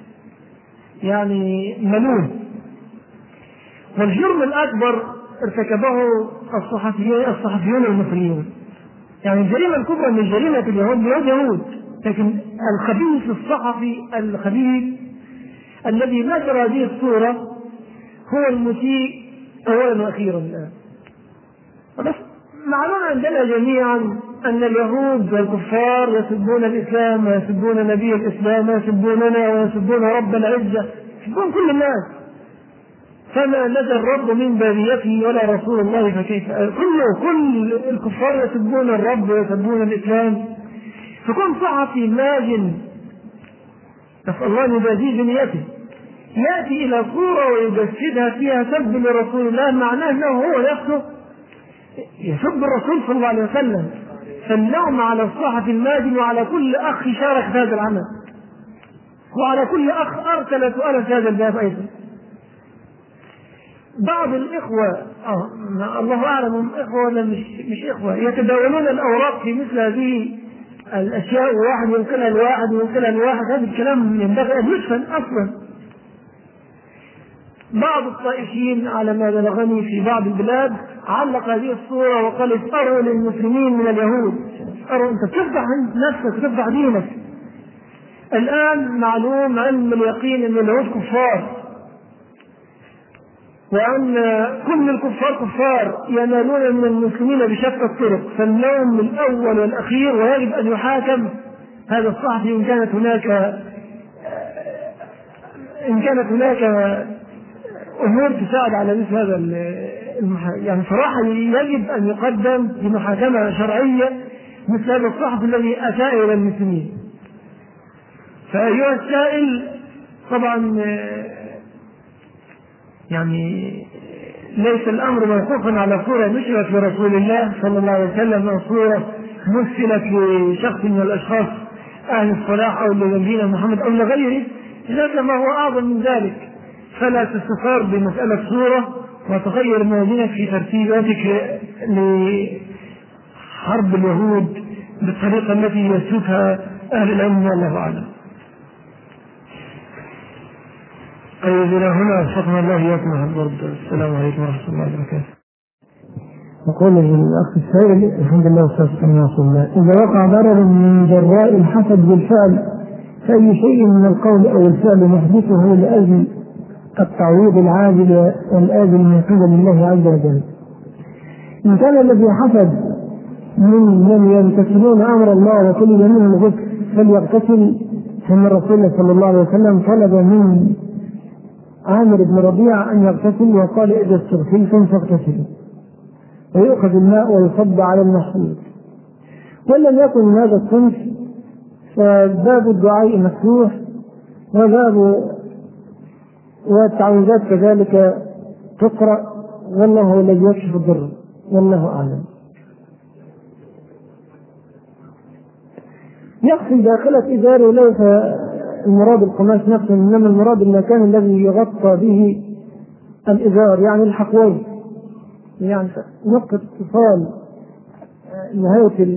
يعني ملوم، والجرم الأكبر ارتكبه الصحفيون الصحفيون المصريون. يعني الجريمة الكبرى من جريمة اليهود اليهود يهود، لكن الخبيث الصحفي الخبيث الذي نشر هذه الصورة هو المسيء أولا وأخيرا الآن. بس معلوم عندنا جميعا أن اليهود والكفار يسبون الإسلام ويسبون نبي الإسلام ويسبوننا ويسبون رب العزة، يسبون كل الناس، فما نزل الرب من بابيته ولا رسول الله فكيف كله كل الكفار يسبون الرب ويسبون الإسلام. فكون صحفي ماجن نسأل الله أن يجازيه بنيته يأتي إلى صورة ويجسدها فيها سب لرسول الله، معناه أنه هو نفسه يسب الرسول صلى الله عليه وسلم. فاللوم على الصحفي الماجن وعلى كل أخ شارك في هذا العمل، وعلى كل أخ أرسل سؤالا في هذا الباب أيضا. بعض الإخوة آه الله أعلم إخوة ولا مش, مش إخوة يتداولون الأوراق في مثل هذه الأشياء، وواحد ينقلها الواحد وينقلها الواحد، هذا الكلام ينبغي أن يدفن أصلا. بعض الطائفيين على ما بلغني في بعض البلاد علق هذه الصورة وقال اسأروا للمسلمين من اليهود، اسأروا أنت تفضح نفسك تفضح دينك. الآن معلوم علم اليقين أن اليهود كفار، وأن كل الكفار كفار ينالون من المسلمين بشتى الطرق، فاللوم الأول والأخير ويجب أن يحاكم هذا الصحفي إن كانت هناك إن كانت هناك أمور تساعد على مثل هذا المحاكمة. يعني صراحة يجب أن يقدم بمحاكمة شرعية مثل هذا الصحفي الذي أساء إلى المسلمين. فأيها السائل طبعا يعني ليس الأمر موقوفا على صورة نشرت لرسول الله صلى الله عليه وسلم أو صورة مثلت لشخص من الأشخاص أهل الصلاح أو لنبينا محمد أو لغيره، لكن ما هو أعظم من ذلك. فلا تستثار بمسألة صورة وتغير موازينك في ترتيباتك لحرب اليهود بالطريقة التي يسلكها أهل العلم والله أعلم. أيضا هنا أشفقنا الله إياكم البرد. السلام عليكم ورحمة الله وبركاته. يقول الأخ السائل الحمد لله والصلاة على رسول الله، إذا وقع ضرر من جراء الحسد بالفعل فأي شيء من القول أو الفعل محدثه لأجل التعويض العاجل والآجل من قبل الله عز وجل. إن كان الذي حسد من من يمتثلون أمر الله وكل منهم الغسل فليغتسل، ثم الرسول صلى الله عليه وسلم طلب من عامر بن ربيعة أن يغتسل وقال إذا استغسلتم فاغتسلوا، ويؤخذ الماء ويصب على المحصول. ولم يكن من هذا الصنف فباب الدعاء مفتوح، وباب والتعويذات كذلك تقرأ، والله هو الذي يكشف الضر والله أعلم. يقصد داخلة إزاره ليس المراد القماش نفسه، إنما المراد المكان الذي يغطى به الإزار، يعني الحقوين، يعني نقطة اتصال نهاية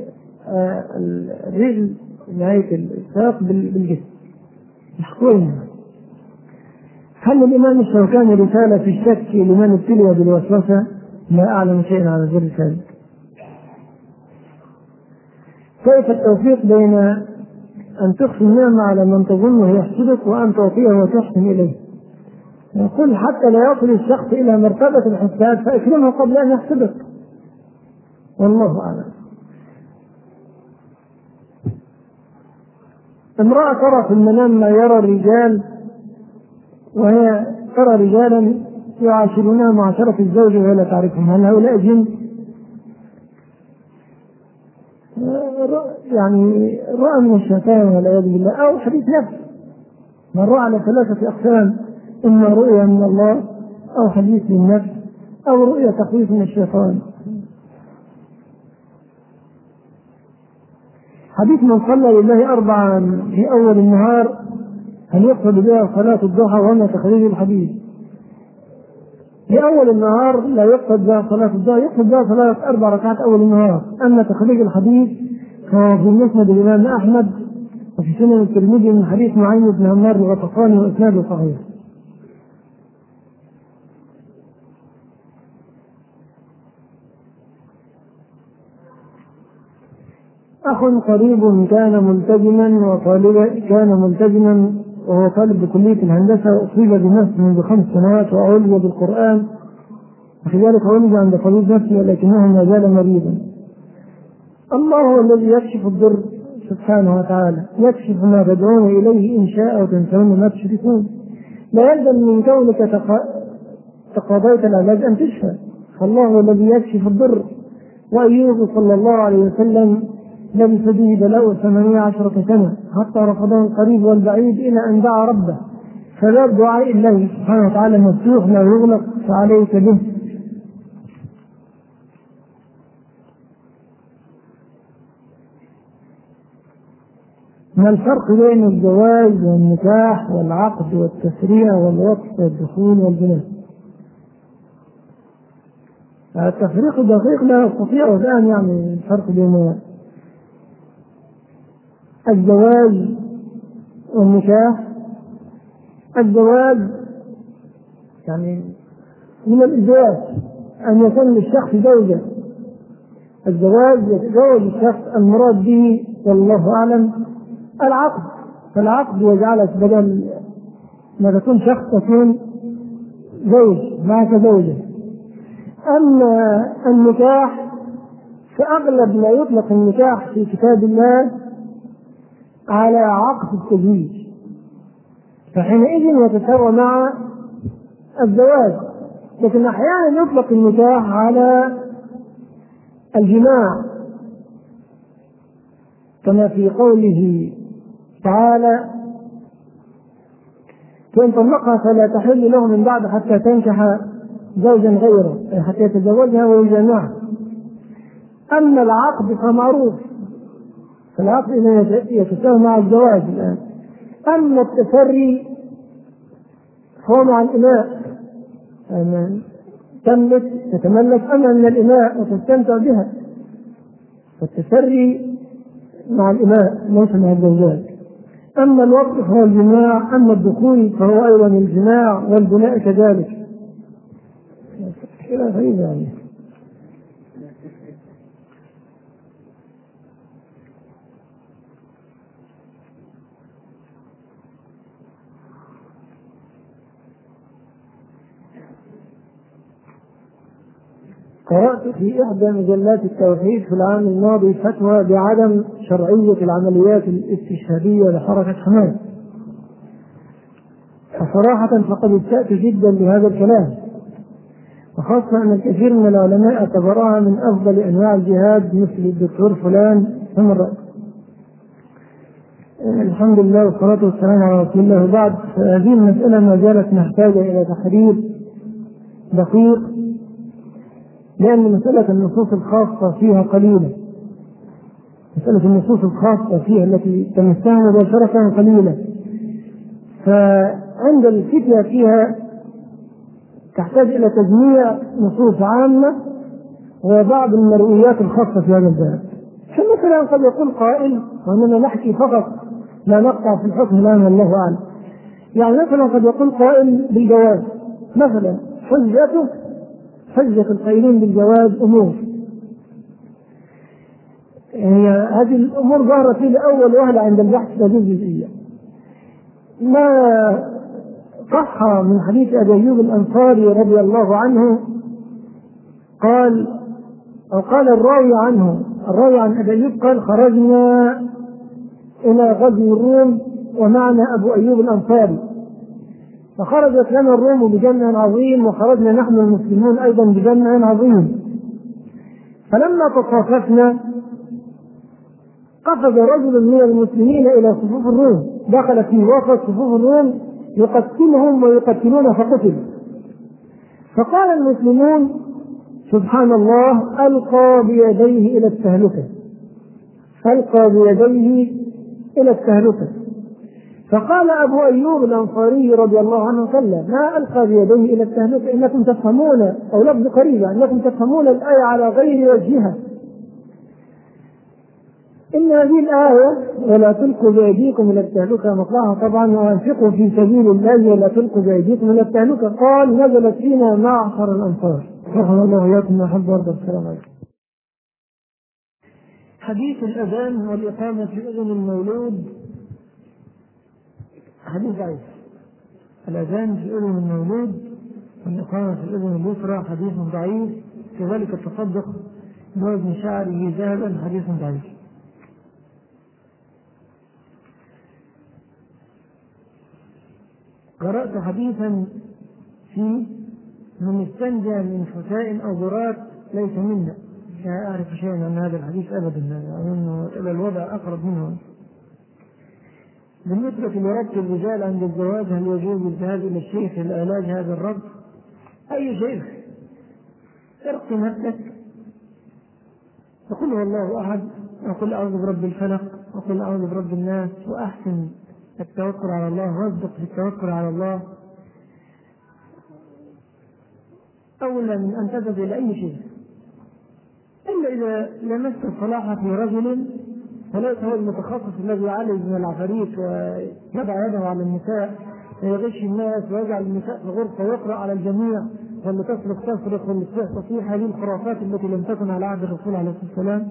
الرجل نهاية الساق بالجسم، الحقوين. هل الإمام الشوكاني رسالة في الشك لمن ابتلي بالوسوسة؟ لا أعلم شيئا على ذلك الرسالة. كيف التوفيق بين أن تخفي النعمة على من تظنه يحسدك وأن تعطيه وتحسن إليه؟ يقول حتى لا يصل الشخص إلى مرتبة الحساد فأكرمه قبل أن يحسدك، والله أعلم. امرأة ترى في المنام ما يرى الرجال، وهي ترى رجالا يعاشرونها معاشرة الزوج وهي لا تعرفهم، هل هؤلاء جن؟ يعني رأى من الشيطان والعياذ بالله، أو حديث نفس. من رأى على ثلاثة أقسام: إما رؤيا من الله، أو حديث للنفس، أو رؤيا تخويف من الشيطان. حديث من صلى لله أربعا في أول النهار هل يقصد بها صلاة الضحى؟ وما تخريج الحديث؟ لأول النهار لا يقصد بها صلاة الظهر، يقصد بها صلاة أربع ركعات أول النهار. أما تخريج الحديث فهو في مسند الإمام أحمد وفي سنن الترمذي من حديث نعيم بن عمار الغطفاني وإسناده صحيح. أخ قريب كان ملتزما وطالبا كان ملتزما وهو طالب بكلية الهندسة وأصيب بنفسه منذ خمس سنوات وعولج بالقرآن، وفي ذلك عولج عند طبيب نفسي ولكنه ما زال مريضا. الله هو الذي يكشف الضر سبحانه وتعالى، يكشف ما تدعون إليه إن شاء وتنسون ما تشركون. لا يلزم من كونك تقاضيت العلاج أن تشفى، فالله هو الذي يكشف الضر. وأيوب صلى الله عليه وسلم لبث به بلاء ثمانية عشرة سنة حتى رفضه القريب والبعيد إلى أن دعا ربه. فباب دعاء الله سبحانه وتعالى مفتوح لا يغلق، فعليك به. ما الفرق بين الزواج والنكاح والعقد والتسريع والوقف والدخول والبناء؟ التفريق دقيق لا يستطيع الآن يعني الفرق بين الزواج والنكاح. الزواج يعني من الإزواج أن يكون للشخص زوجة. الزواج يتزوج الشخص المراد به والله أعلم العقد، فالعقد يجعلك بدل ما تكون شخص تكون زوج معك زوجة. أما النكاح فأغلب ما يطلق النكاح في كتاب الله على عقد التزويج، فحينئذ يتساوى مع الزواج. لكن أحيانا يطلق النكاح على الجماع كما في قوله تعالى: فإن طلقها فلا تحل له من بعد حتى تنكح زوجا غيره، أي حتى يتزوجها ويجامعها. أما العقد فمعروف، فالعقد يتساوى مع الزواج الآن. أما التسري فهو مع الإماء، يعني تملك تتملك أمر من الإماء وتستمتع بها، فالتسري مع الإماء ليس مع الزوجات. أما الوقت فهو الجماع، أما الدخول فهو أيضا الجماع والبناء كذلك. كلا غريب يعني. قرأت في إحدى مجلات التوحيد في العام الماضي فتوى بعدم شرعية العمليات الاستشهادية لحركة حماس، فصراحة فقد استأت جدا لهذا الكلام، وخاصة أن الكثير من العلماء اعتبرها من أفضل أنواع الجهاد مثل الدكتور فلان ثم الرأس. الحمد لله والصلاة والسلام على رسول الله. وبعد، هذه المسألة ما زالت محتاجة إلى تحرير دقيق، لأن مسألة النصوص الخاصة فيها قليلة. مسألة النصوص الخاصة فيها التي تمسها مباشرة قليلة، فعند الفتية فيها تحتاج إلى تجميع نصوص عامة وبعض المرويات الخاصة في هذا الباب. فمثلا قد يقول قائل، وأننا نحكي فقط لا نقطع في الحكم الآن والله أعلم، يعني مثلا قد يقول قائل بالجواز، مثلا حجته حجة القائلين بالجواز أمور، هي هذه الأمور ظهرت في أول وهلة عند البحث في هذه الجزئية. ما صح من حديث أبي أيوب الأنصاري رضي الله عنه قال، أو قال الراوي عنه الراوي عن أبي أيوب قال: خرجنا إلى غزو الروم ومعنا أبو أيوب الأنصاري، فخرجت لنا الروم بجمع عظيم وخرجنا نحن المسلمون أيضا بجمع عظيم، فلما تصاففنا قفز رجل من المسلمين إلى صفوف الروم، دخل في وسط صفوف الروم يقتلهم ويقتلون فقتل، فقال المسلمون: سبحان الله، ألقى بيديه إلى التهلكة، ألقى بيديه إلى التهلكة. فقال أبو أيوب الأنصاري رضي الله عنه كلا ما ألقى بيديه إلى التهلكة إنكم تفهمون، أو لفظ قريبة إنكم تفهمون الآية على غير وجهها. إن هذه الآية ولا تلقوا بأيديكم إلى التهلكة مطلعها طبعا وأنفقوا في سبيل الله ولا تلقوا بأيديكم إلى التهلكة، قال نزلت فينا معشر الأنصار. رحمه الله وإياكم أحب وارضى. السلام عليكم. حديث الأذان والإقامة في أذن المولود حديث ضعيف. الأذان في أذن المولود والإقامة في الأذن اليسرى حديث ضعيف، كذلك التصدق بوزن شعره ذهبا حديث ضعيف. قرأت حديثا في من استنجى من حساء أو ذرات ليس منا، لا أعرف شيئا عن هذا الحديث أبدا، أظن إلى الوضع أقرب منه. بالنسبة لربط الرجال عند الزواج، هل يجوز الذهاب إلى الشيخ لعلاج هذا الربط؟ أي شيخ؟ ارق نفسك وقل هو الله أحد، وقل أعوذ برب الفلق، وقل أعوذ برب الناس، وأحسن التوكل على الله واصدق في التوكل على الله أولا من أن تذهب إلى أي شيء، إلا إذا لمست الصلاح في رجل فليس هو المتخصص الذي يعالج من العفاريت ويضع يده على النساء ويغش الناس ويجعل النساء في الغرفة ويقرأ على الجميع واللي تصرخ تصرخ واللي تصيح تصيح. هذه الخرافات التي لم تكن على عهد الرسول عليه الصلاة والسلام.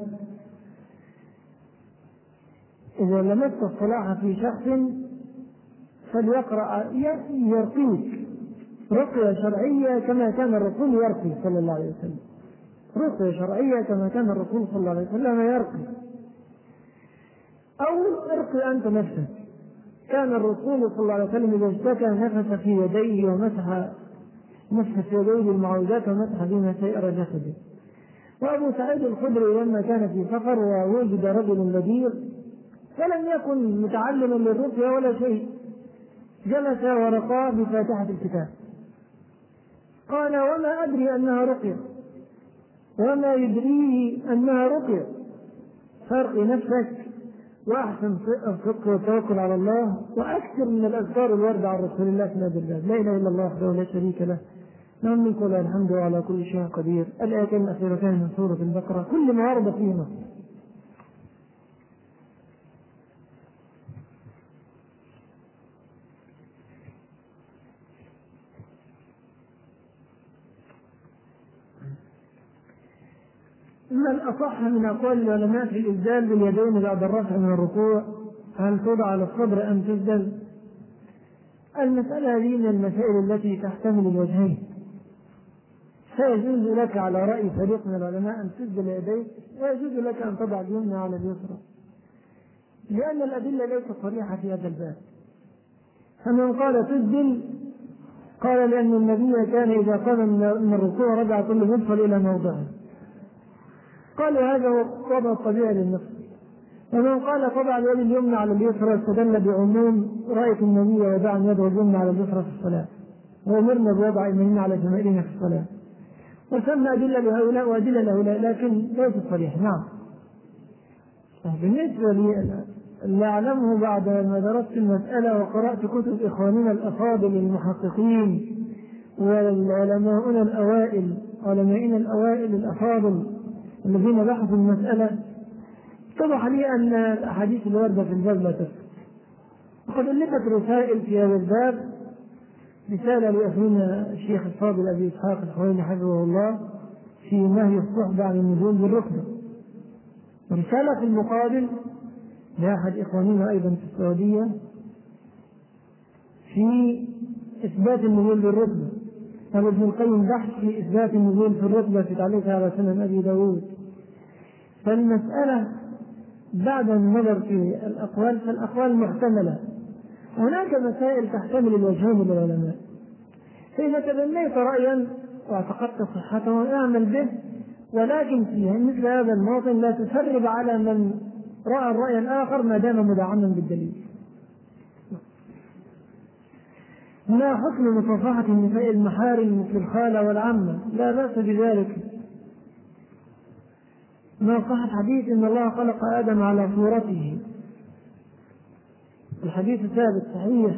إذا لمست الصلاح في شخص فليقرأ يرقيك رقية شرعية كما كان الرسول يرقي صلى الله عليه وسلم، رقية شرعية كما كان الرسول صلى الله عليه وسلم يرقي، أو ارقي أنت نفسك. كان الرسول صلى الله عليه وسلم إذا اشتكى نفس في يديه ومسح مسح في يديه المعوذات ومسح بما سائر جسده. وأبو سعيد الخدري لما كان في سفر ووجد رجل بدير فلم يكن متعلما للرقية ولا شيء، جلس ورقاه بفاتحة الكتاب، قال وما أدري أنها رقية وما يدريه أنها رقية. فارقي نفسك وأحسن الصدق والتوكل على الله، وأكثر من الأذكار الواردة عن رسول الله صلى الله عليه وسلم، لا إله إلا الله وحده لا شريك له، له الملك وله الحمد وعلى كل شيء قدير، الآيتين الأخيرتين من سورة البقرة، كل ما ورد فيهما. ما الأصح من أقوال العلماء في الإسدال باليدين بعد الرفع من الركوع؟ هل توضع على الصدر أم تسدل؟ المسألة هذه من المسائل التي تحتمل الوجهين، فيجوز لك على رأي فريق من العلماء أن تسدل يديك، ويجوز لك أن تضع اليمنى على اليسرى، لأن الأدلة ليست صريحة في هذا الباب. فمن قال تسدل قال لأن النبي كان إذا قام من الركوع رجع كل مفصل إلى موضعه، قالوا هذا هو وضع الطبيعي للنفس. ومن قال طبعا اليد اليمنى على اليسرى استدل بعموم رأيت النبي وضع يده اليمنى على اليسرى في الصلاة، وأمرنا بوضع يميننا على شمائلنا في الصلاة، وسمى أدلة لهؤلاء وأدلة لهؤلاء لكن ليست صريحة. نعم. بالنسبة لي اللي أعلمه بعد ما درست المسألة وقرأت كتب إخواننا الأفاضل المحققين والعلماء الأوائل علمائنا الأوائل الأفاضل الذين بحثوا المسألة، اتضح لي أن الأحاديث الواردة في الباب لا تثبت. وقد ألفت رسائل في هذا الباب، رسالة لأخينا الشيخ الفاضل أبي إسحاق الحويني حفظه الله في نهي الصحبة عن النزول بالركبة، ورسالة في المقابل لأحد إخواننا أيضا في السعودية في إثبات النزول بالركبة. قال ابن القيم بحث في إثبات النزول في الركبة في تعليقها على سنن أبي داود. فالمسألة بعد النظر في الأقوال فالأقوال محتملة، هناك مسائل تحتمل الوجهين للعلماء، فإذا تبنيت رأيا واعتقدت صحته اعمل به، ولكن في مثل هذا الموطن لا تسرب على من رأى الرأي الآخر ما دام مدعما بالدليل. ما حكم مصافحة النساء المحارم مثل الخالة والعمة؟ لا بأس بذلك، ما صح حديث إن الله خلق آدم على صورته الحديث ثابت صحيح،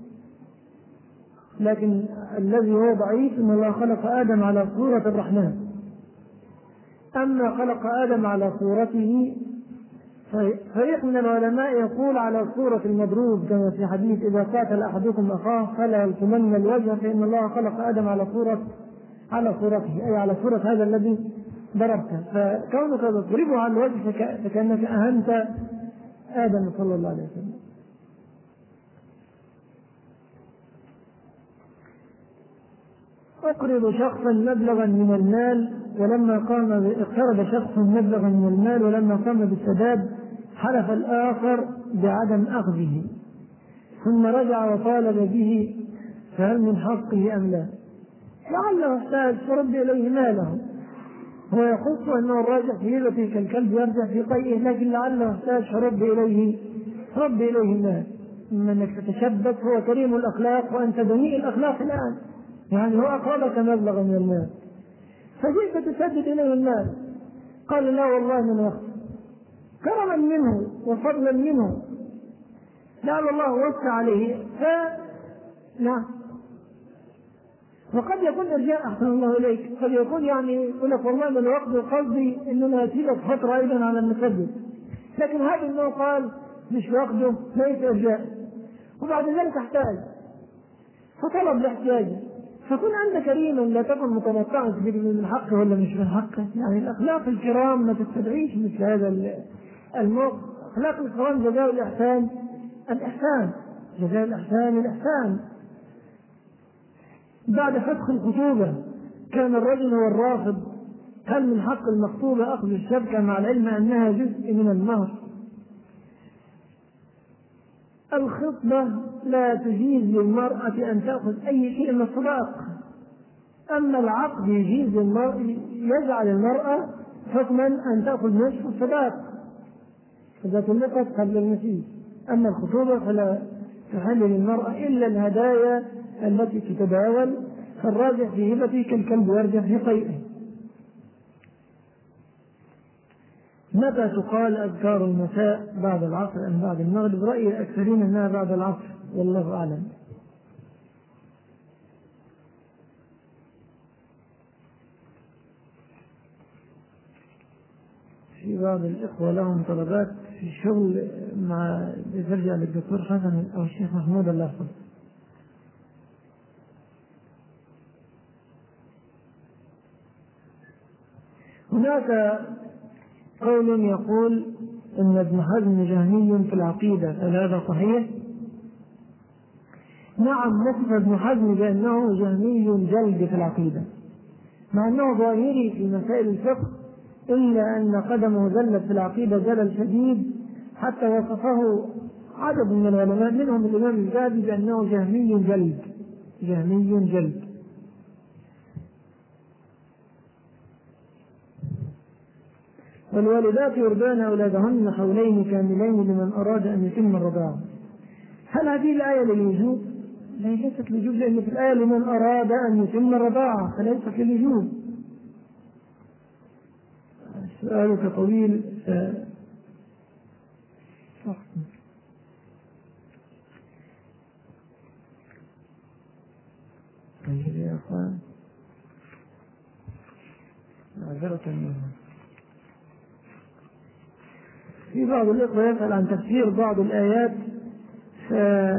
لكن الذي هو ضعيف أن الله خلق آدم على صورة الرحمن. أما خلق آدم على صورته فريق من العلماء يقول على صورة المضروب، كما في حديث إذا قاتل أحدكم أخاه فلا يلتمن الوجه، فإن الله خلق آدم على صورة على صورته، أي على صورة هذا الذي ضربته، فكونك تضربه على الوجه فكأنك أهنت آدم صلى الله عليه وسلم. أقرض شخصا مبلغا من المال ولما قام اقترض شخص مبلغا من المال ولما قام بالسداد حلف الآخر بعدم أخذه ثم رجع وطالب به، فهل من حقه أم لا؟ لعله احتاج فرد إليه ماله، هو يخص أنه الراجع في هبته كالكلب يرجع في قيئه، لكن لعله احتاج فرد إليه رد إليه المال. إما أنك تتشبث، هو كريم الأخلاق وأنت دنيء الأخلاق الآن، يعني هو أقرضك مبلغا من المال فجئت تسدد إليه المال، قال لا والله من وقت، كرما منه وفضلا منه لعل الله وسع عليه ف نعم. وقد يكون إرجاء أحسن الله إليك، قد يكون يعني يقول لك والله من وقت وقصدي إننا أسيبك فترة أيضا على المسدد، لكن هذا إنه قال مش وقته ليس إرجاء، وبعد ذلك احتاج فطلب لاحتياجه، فكن أنت كريما لا تكن متنطعا من حقه ولا مش من حقه. يعني الأخلاق الكرام ما تستدعيش مثل هذا الموقف. أخلاق الكرام جزاء الإحسان الإحسان، جزاء الإحسان الإحسان. بعد فسخ الخطوبة كان الرجل هو الرافض، هل من حق المخطوبة أخذ الشبكة مع العلم أنها جزء من المهر؟ الخطبة لا تجيز للمرأة أن تأخذ أي شيء من الصداق، أما العقد يجيز للمرأة، يجعل المرأة حكما أن تأخذ نصف الصداق إذا طلقت قبل المسيس، أما الخطوبة فلا تحل للمرأة إلا الهدايا التي تتداول، فالراجع في هبته كالكلب يرجع في قيئه. متى تقال أذكار المساء بعد العصر أم بعد المغرب؟ رأي الأكثرين أنها بعد العصر والله أعلم. في بعض الإخوة لهم طلبات في الشغل مع ترجع للدكتور حسن أو الشيخ محمود الله يحفظه. هناك قول يقول إن ابن حزم جهمي في العقيدة، فهذا صحيح؟ نعم، نصف ابن حزم بأنه جهمي جلد في العقيدة، مع أنه ظاهري في مسائل الفقه، إلا أن قدمه زلت في العقيدة جلل شديد حتى وصفه عدد من العلماء منهم الإمام الجادي بأنه جهمي جلد جهمي جلد. والوالدات يرضعن أولادهن حولين كاملين لمن أراد أن يتم الرضاعة. هل هذه الآية للوجوب؟ ليست للوجوب، لأن في الآية لمن أراد أن يتم الرضاعة فليست للوجوب. سؤالك طويل. طيب يا أخوان، معذرة منهم. في بعض الإخوة يسأل عن تفسير بعض الآيات ف...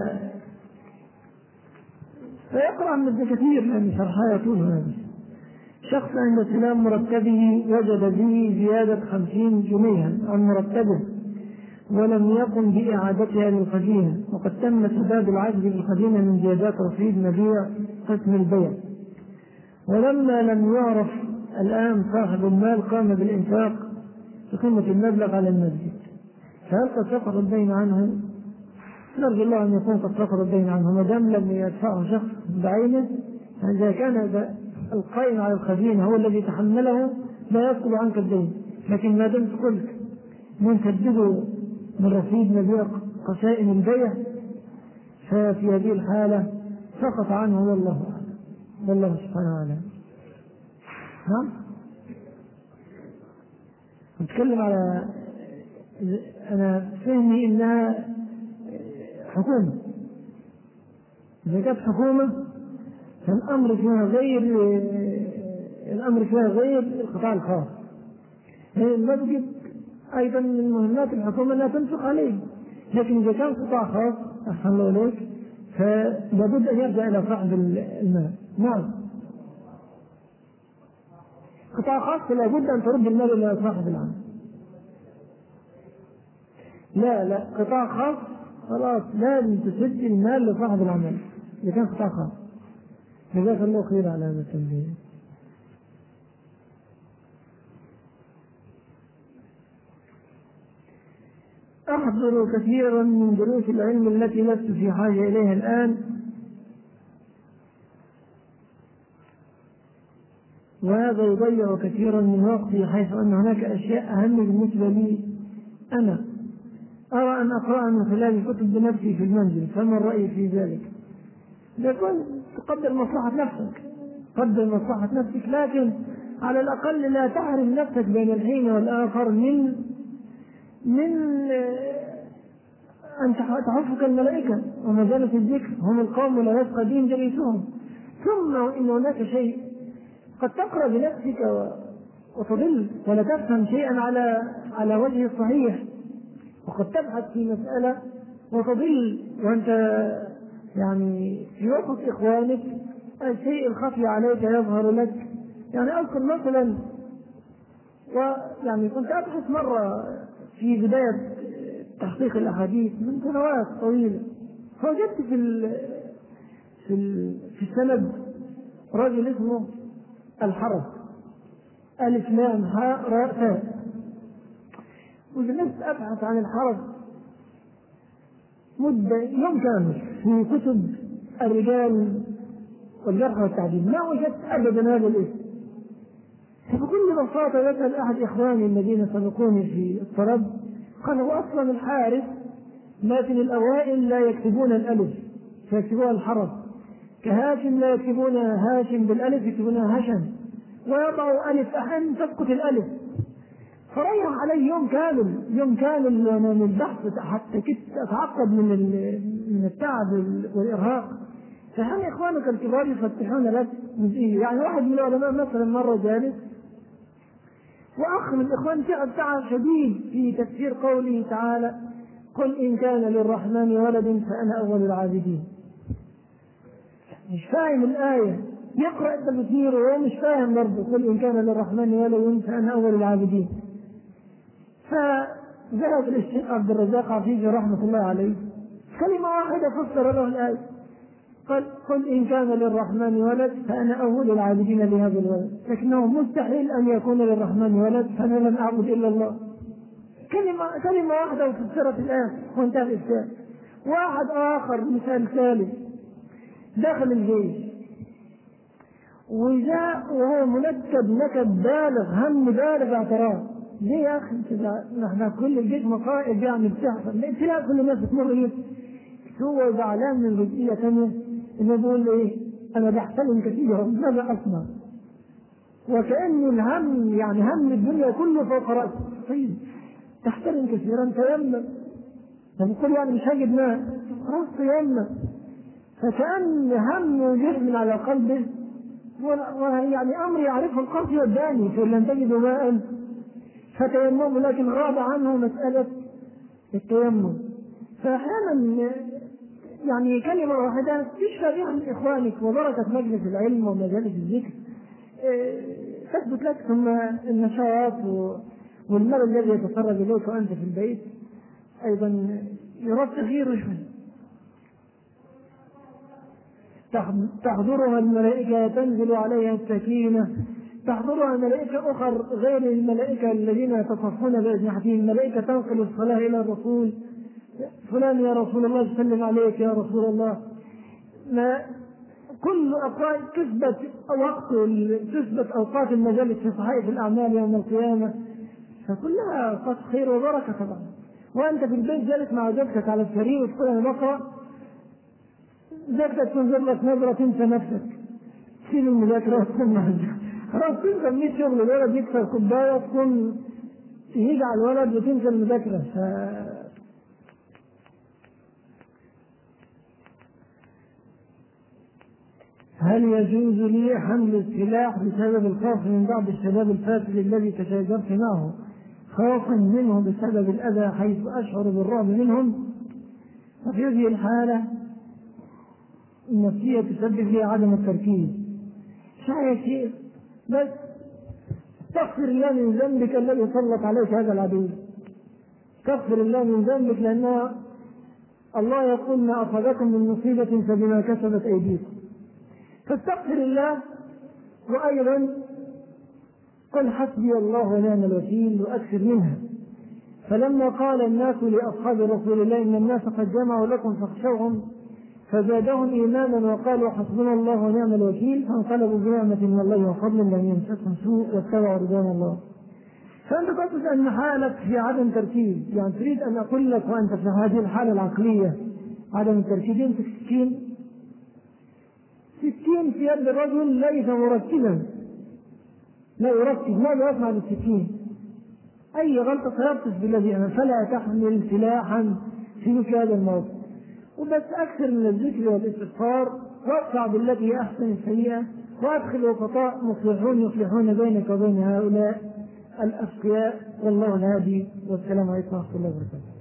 فيقرأ من ابن كثير لأن شرحها يطول هذا. شخص عند استلام مرتبه وجد به زيادة خمسين جنيها عن مرتبه ولم يقم بإعادتها للخزينة، وقد تم سداد العجز بالخزينة من زيادات رصيد مبيع قسم البيع، ولما لم يعرف الآن صاحب المال قام بالإنفاق بقيمة المبلغ على المسجد، فهل قد سقط الدين عنه؟ نرجو الله أن يكون قد سقط الدين عنه ما دام لم يدفعه شخص بعينه. إذا كان القائم على الخزينة هو الذي تحمله لا يسقط عنك الدين، لكن ما دمت قلت من سدده من رصيد مبيع قسائم البيع ففي هذه الحالة سقط عنه والله أعلم، والله سبحانه وتعالى. نعم، نتكلم على أنا فهمي إنها حكومة. إذا كانت حكومة فالأمر فيها غير الأمر فيها غير القطاع الخاص. المسجد أيضا من مهمات الحكومة أنها تنفق عليه، لكن إذا كان قطاع خاص أحسن الله إليك فلابد أن يرجع إلى صاحب المال. نعم، قطاع خاص لابد أن ترد المال إلى صاحب العمل. لا لا قطاع خاص خلاص لازم تسد المال لصاحب العمل إذا كان قطاع خاص. جزاك الله خير على هذا التنبيه. أحضر كثيرا من دروس العلم التي لست في حاجة إليها الآن، وهذا يضيع كثيرا من وقتي، حيث أن هناك أشياء أهم بالنسبة لي أنا أرى أن أقرأ من خلال الكتب بنفسي في المنزل، فما الرأي في ذلك؟ يكون تقدر مصلحة نفسك، قدر مصلحة نفسك، لكن على الأقل لا تحرم نفسك بين الحين والآخر من من أن تحفك الملائكة ومجالس الذكر، هم القوم لا يفقى دين جليسهم. ثم إن هناك شيء قد تقرأ بنفسك وتضل ولا تفهم شيئا على على وجه الصحيح، وقد تبحث في مسألة وتضل وأنت يعني في وسط إخوانك الشيء الخفي عليك يظهر لك. يعني أذكر مثلا، ويعني كنت أبحث مرة في بداية تحقيق الأحاديث من سنوات طويلة، فوجدت في ال في ال في السند رجل اسمه الحرب، ألف لام هاء راء تاء، وجلست أبحث عن الحرب مدة يوم كامل في كتب الرجال والجرح والتعديل، ما وجدت أبدا هذا الاسم. فبكل بساطة يسأل أحد إخواني الذين سبقوني في الطلب، قال هو أصلا الحارث، لكن الأوائل لا يكتبون الألف فيكتبون الحرف، كهاشم لا يكتبون هاشم بالألف يكتبونها هشم، ويضعوا ألف أحن تسقط الألف. فريح علي يوم كامل يوم كامل من البحث حتى كنت أتعقد من من التعب والإرهاق. فهم إخوانك الكبار يفتحون لك جزئية. يعني واحد من العلماء مثلا مرة جالس وأخ من الإخوان تعب تعب شديد في تفسير قوله تعالى قل إن كان للرحمن ولد فأنا أول العابدين. مش فاهم الآية، يقرأ التفسير وهو مش فاهم برضه قل إن كان للرحمن ولد فأنا أول العابدين. فذهب الشيخ عبد الرزاق عفيفي رحمة الله عليه كلمة واحدة فسر له الآية، قال قل إن كان للرحمن ولد فأنا أول العابدين لهذا الولد، لكنه مستحيل أن يكون للرحمن ولد فأنا لم أعبد إلا الله. كلمة كلمة واحدة وفسرت الآية وانتهى الإشكال. واحد آخر مثال ثالث داخل الجيش وجاء وهو منكب نكد بالغ هم بالغ اعتراض. ليه يا أخي نحن كل الجيش مصائب يعني بتحصل ابتلاء كل الناس بتمر إيه؟ هو زعلان من جزئية ثانية إنه بيقول إيه أنا بحتلم كثيرا ماذا أصنع؟ وكأن الهم يعني هم الدنيا كله فوق رأسه. طيب تحتلم كثيرا تيمم، فبقول يعني مش هجد ماء خلاص تيمم، فكأن هم جسم على قلبه ويعني أمر يعرفه القلب والداني فإن لم تجدوا ماء فتيمموا، لكن غاب عنه مسألة التيمم. فأحيانا يعني كلمة واحدة تشفى بها من إخوانك وبركة مجلس العلم ومجالس الذكر تثبت لك، ثم النشاط والمرء الذي يتفرج إليك وأنت في البيت أيضا يرى تغيير شوي. تحضرها الملائكة تنزل عليها السكينة، تحضرها ملائكة أخر غير الملائكة الذين يتصفون بأجنحتهم، ملائكة تنقل الصلاة إلى الرسول، فلان يا رسول الله سلم عليك يا رسول الله. ما كل أوقات تثبت وقت تثبت أوقات المجالس في صحائف الأعمال يوم القيامة، فكلها أوقات خير وبركة طبعا. وأنت في البيت جالس مع زوجتك على السرير وتقول أنا بقرأ، زوجتك تنظر لك نظرة تنسى نفسك، تسيب المذاكرة وتكون مهجة خلاص تنسى مية شغل، الولد يكسر كوباية تكون تيجي على الولد وتنسى المذاكرة. ف... هل يجوز لي حمل السلاح بسبب الخوف من بعض الشباب الفاسد الذي تشاجرت معه خوفا منه بسبب الأذى حيث أشعر بالرعب منهم؟ ففي هذه الحالة النفسية تسبب لي عدم التركيز. شيء شيء بس تغفر الله من ذنبك الذي سلط عليك هذا العدو، تغفر الله من ذنبك، لأن الله يقول ما أصابكم من مصيبة فبما كسبت أيديكم، فاستغفر الله. وأيضا قل حسبي الله ونعم الوكيل وأكثر منها. فلما قال الناس لأصحاب رسول الله إن الناس قد جمعوا لكم فاخشوهم فزادهم إيمانا وقالوا حسبنا الله ونعم الوكيل فانقلبوا بنعمة من الله وفضل لم يمسسهم سوء واتبعوا رضوان الله. فأنت قلت أن حالك في عدم تركيز، يعني تريد أن أقول لك وأنت في هذه الحالة العقلية عدم التركيز، أنت سكين سكين في يد الرجل ليس مركزا، لا يركز، ماذا يفعل بالسكين؟ أي غلطة سيبطش بالذي أنا، فلا تحمل سلاحا في مثل هذا الموضوع. وبس أكثر من الذكر والاستغفار وادفع بالتي هي أحسن السيئة وأدخل وسطاء مصلحون يصلحون بينك وبين هؤلاء الأشقياء. والله الهادي، والسلام عليكم ورحمة الله وبركاته.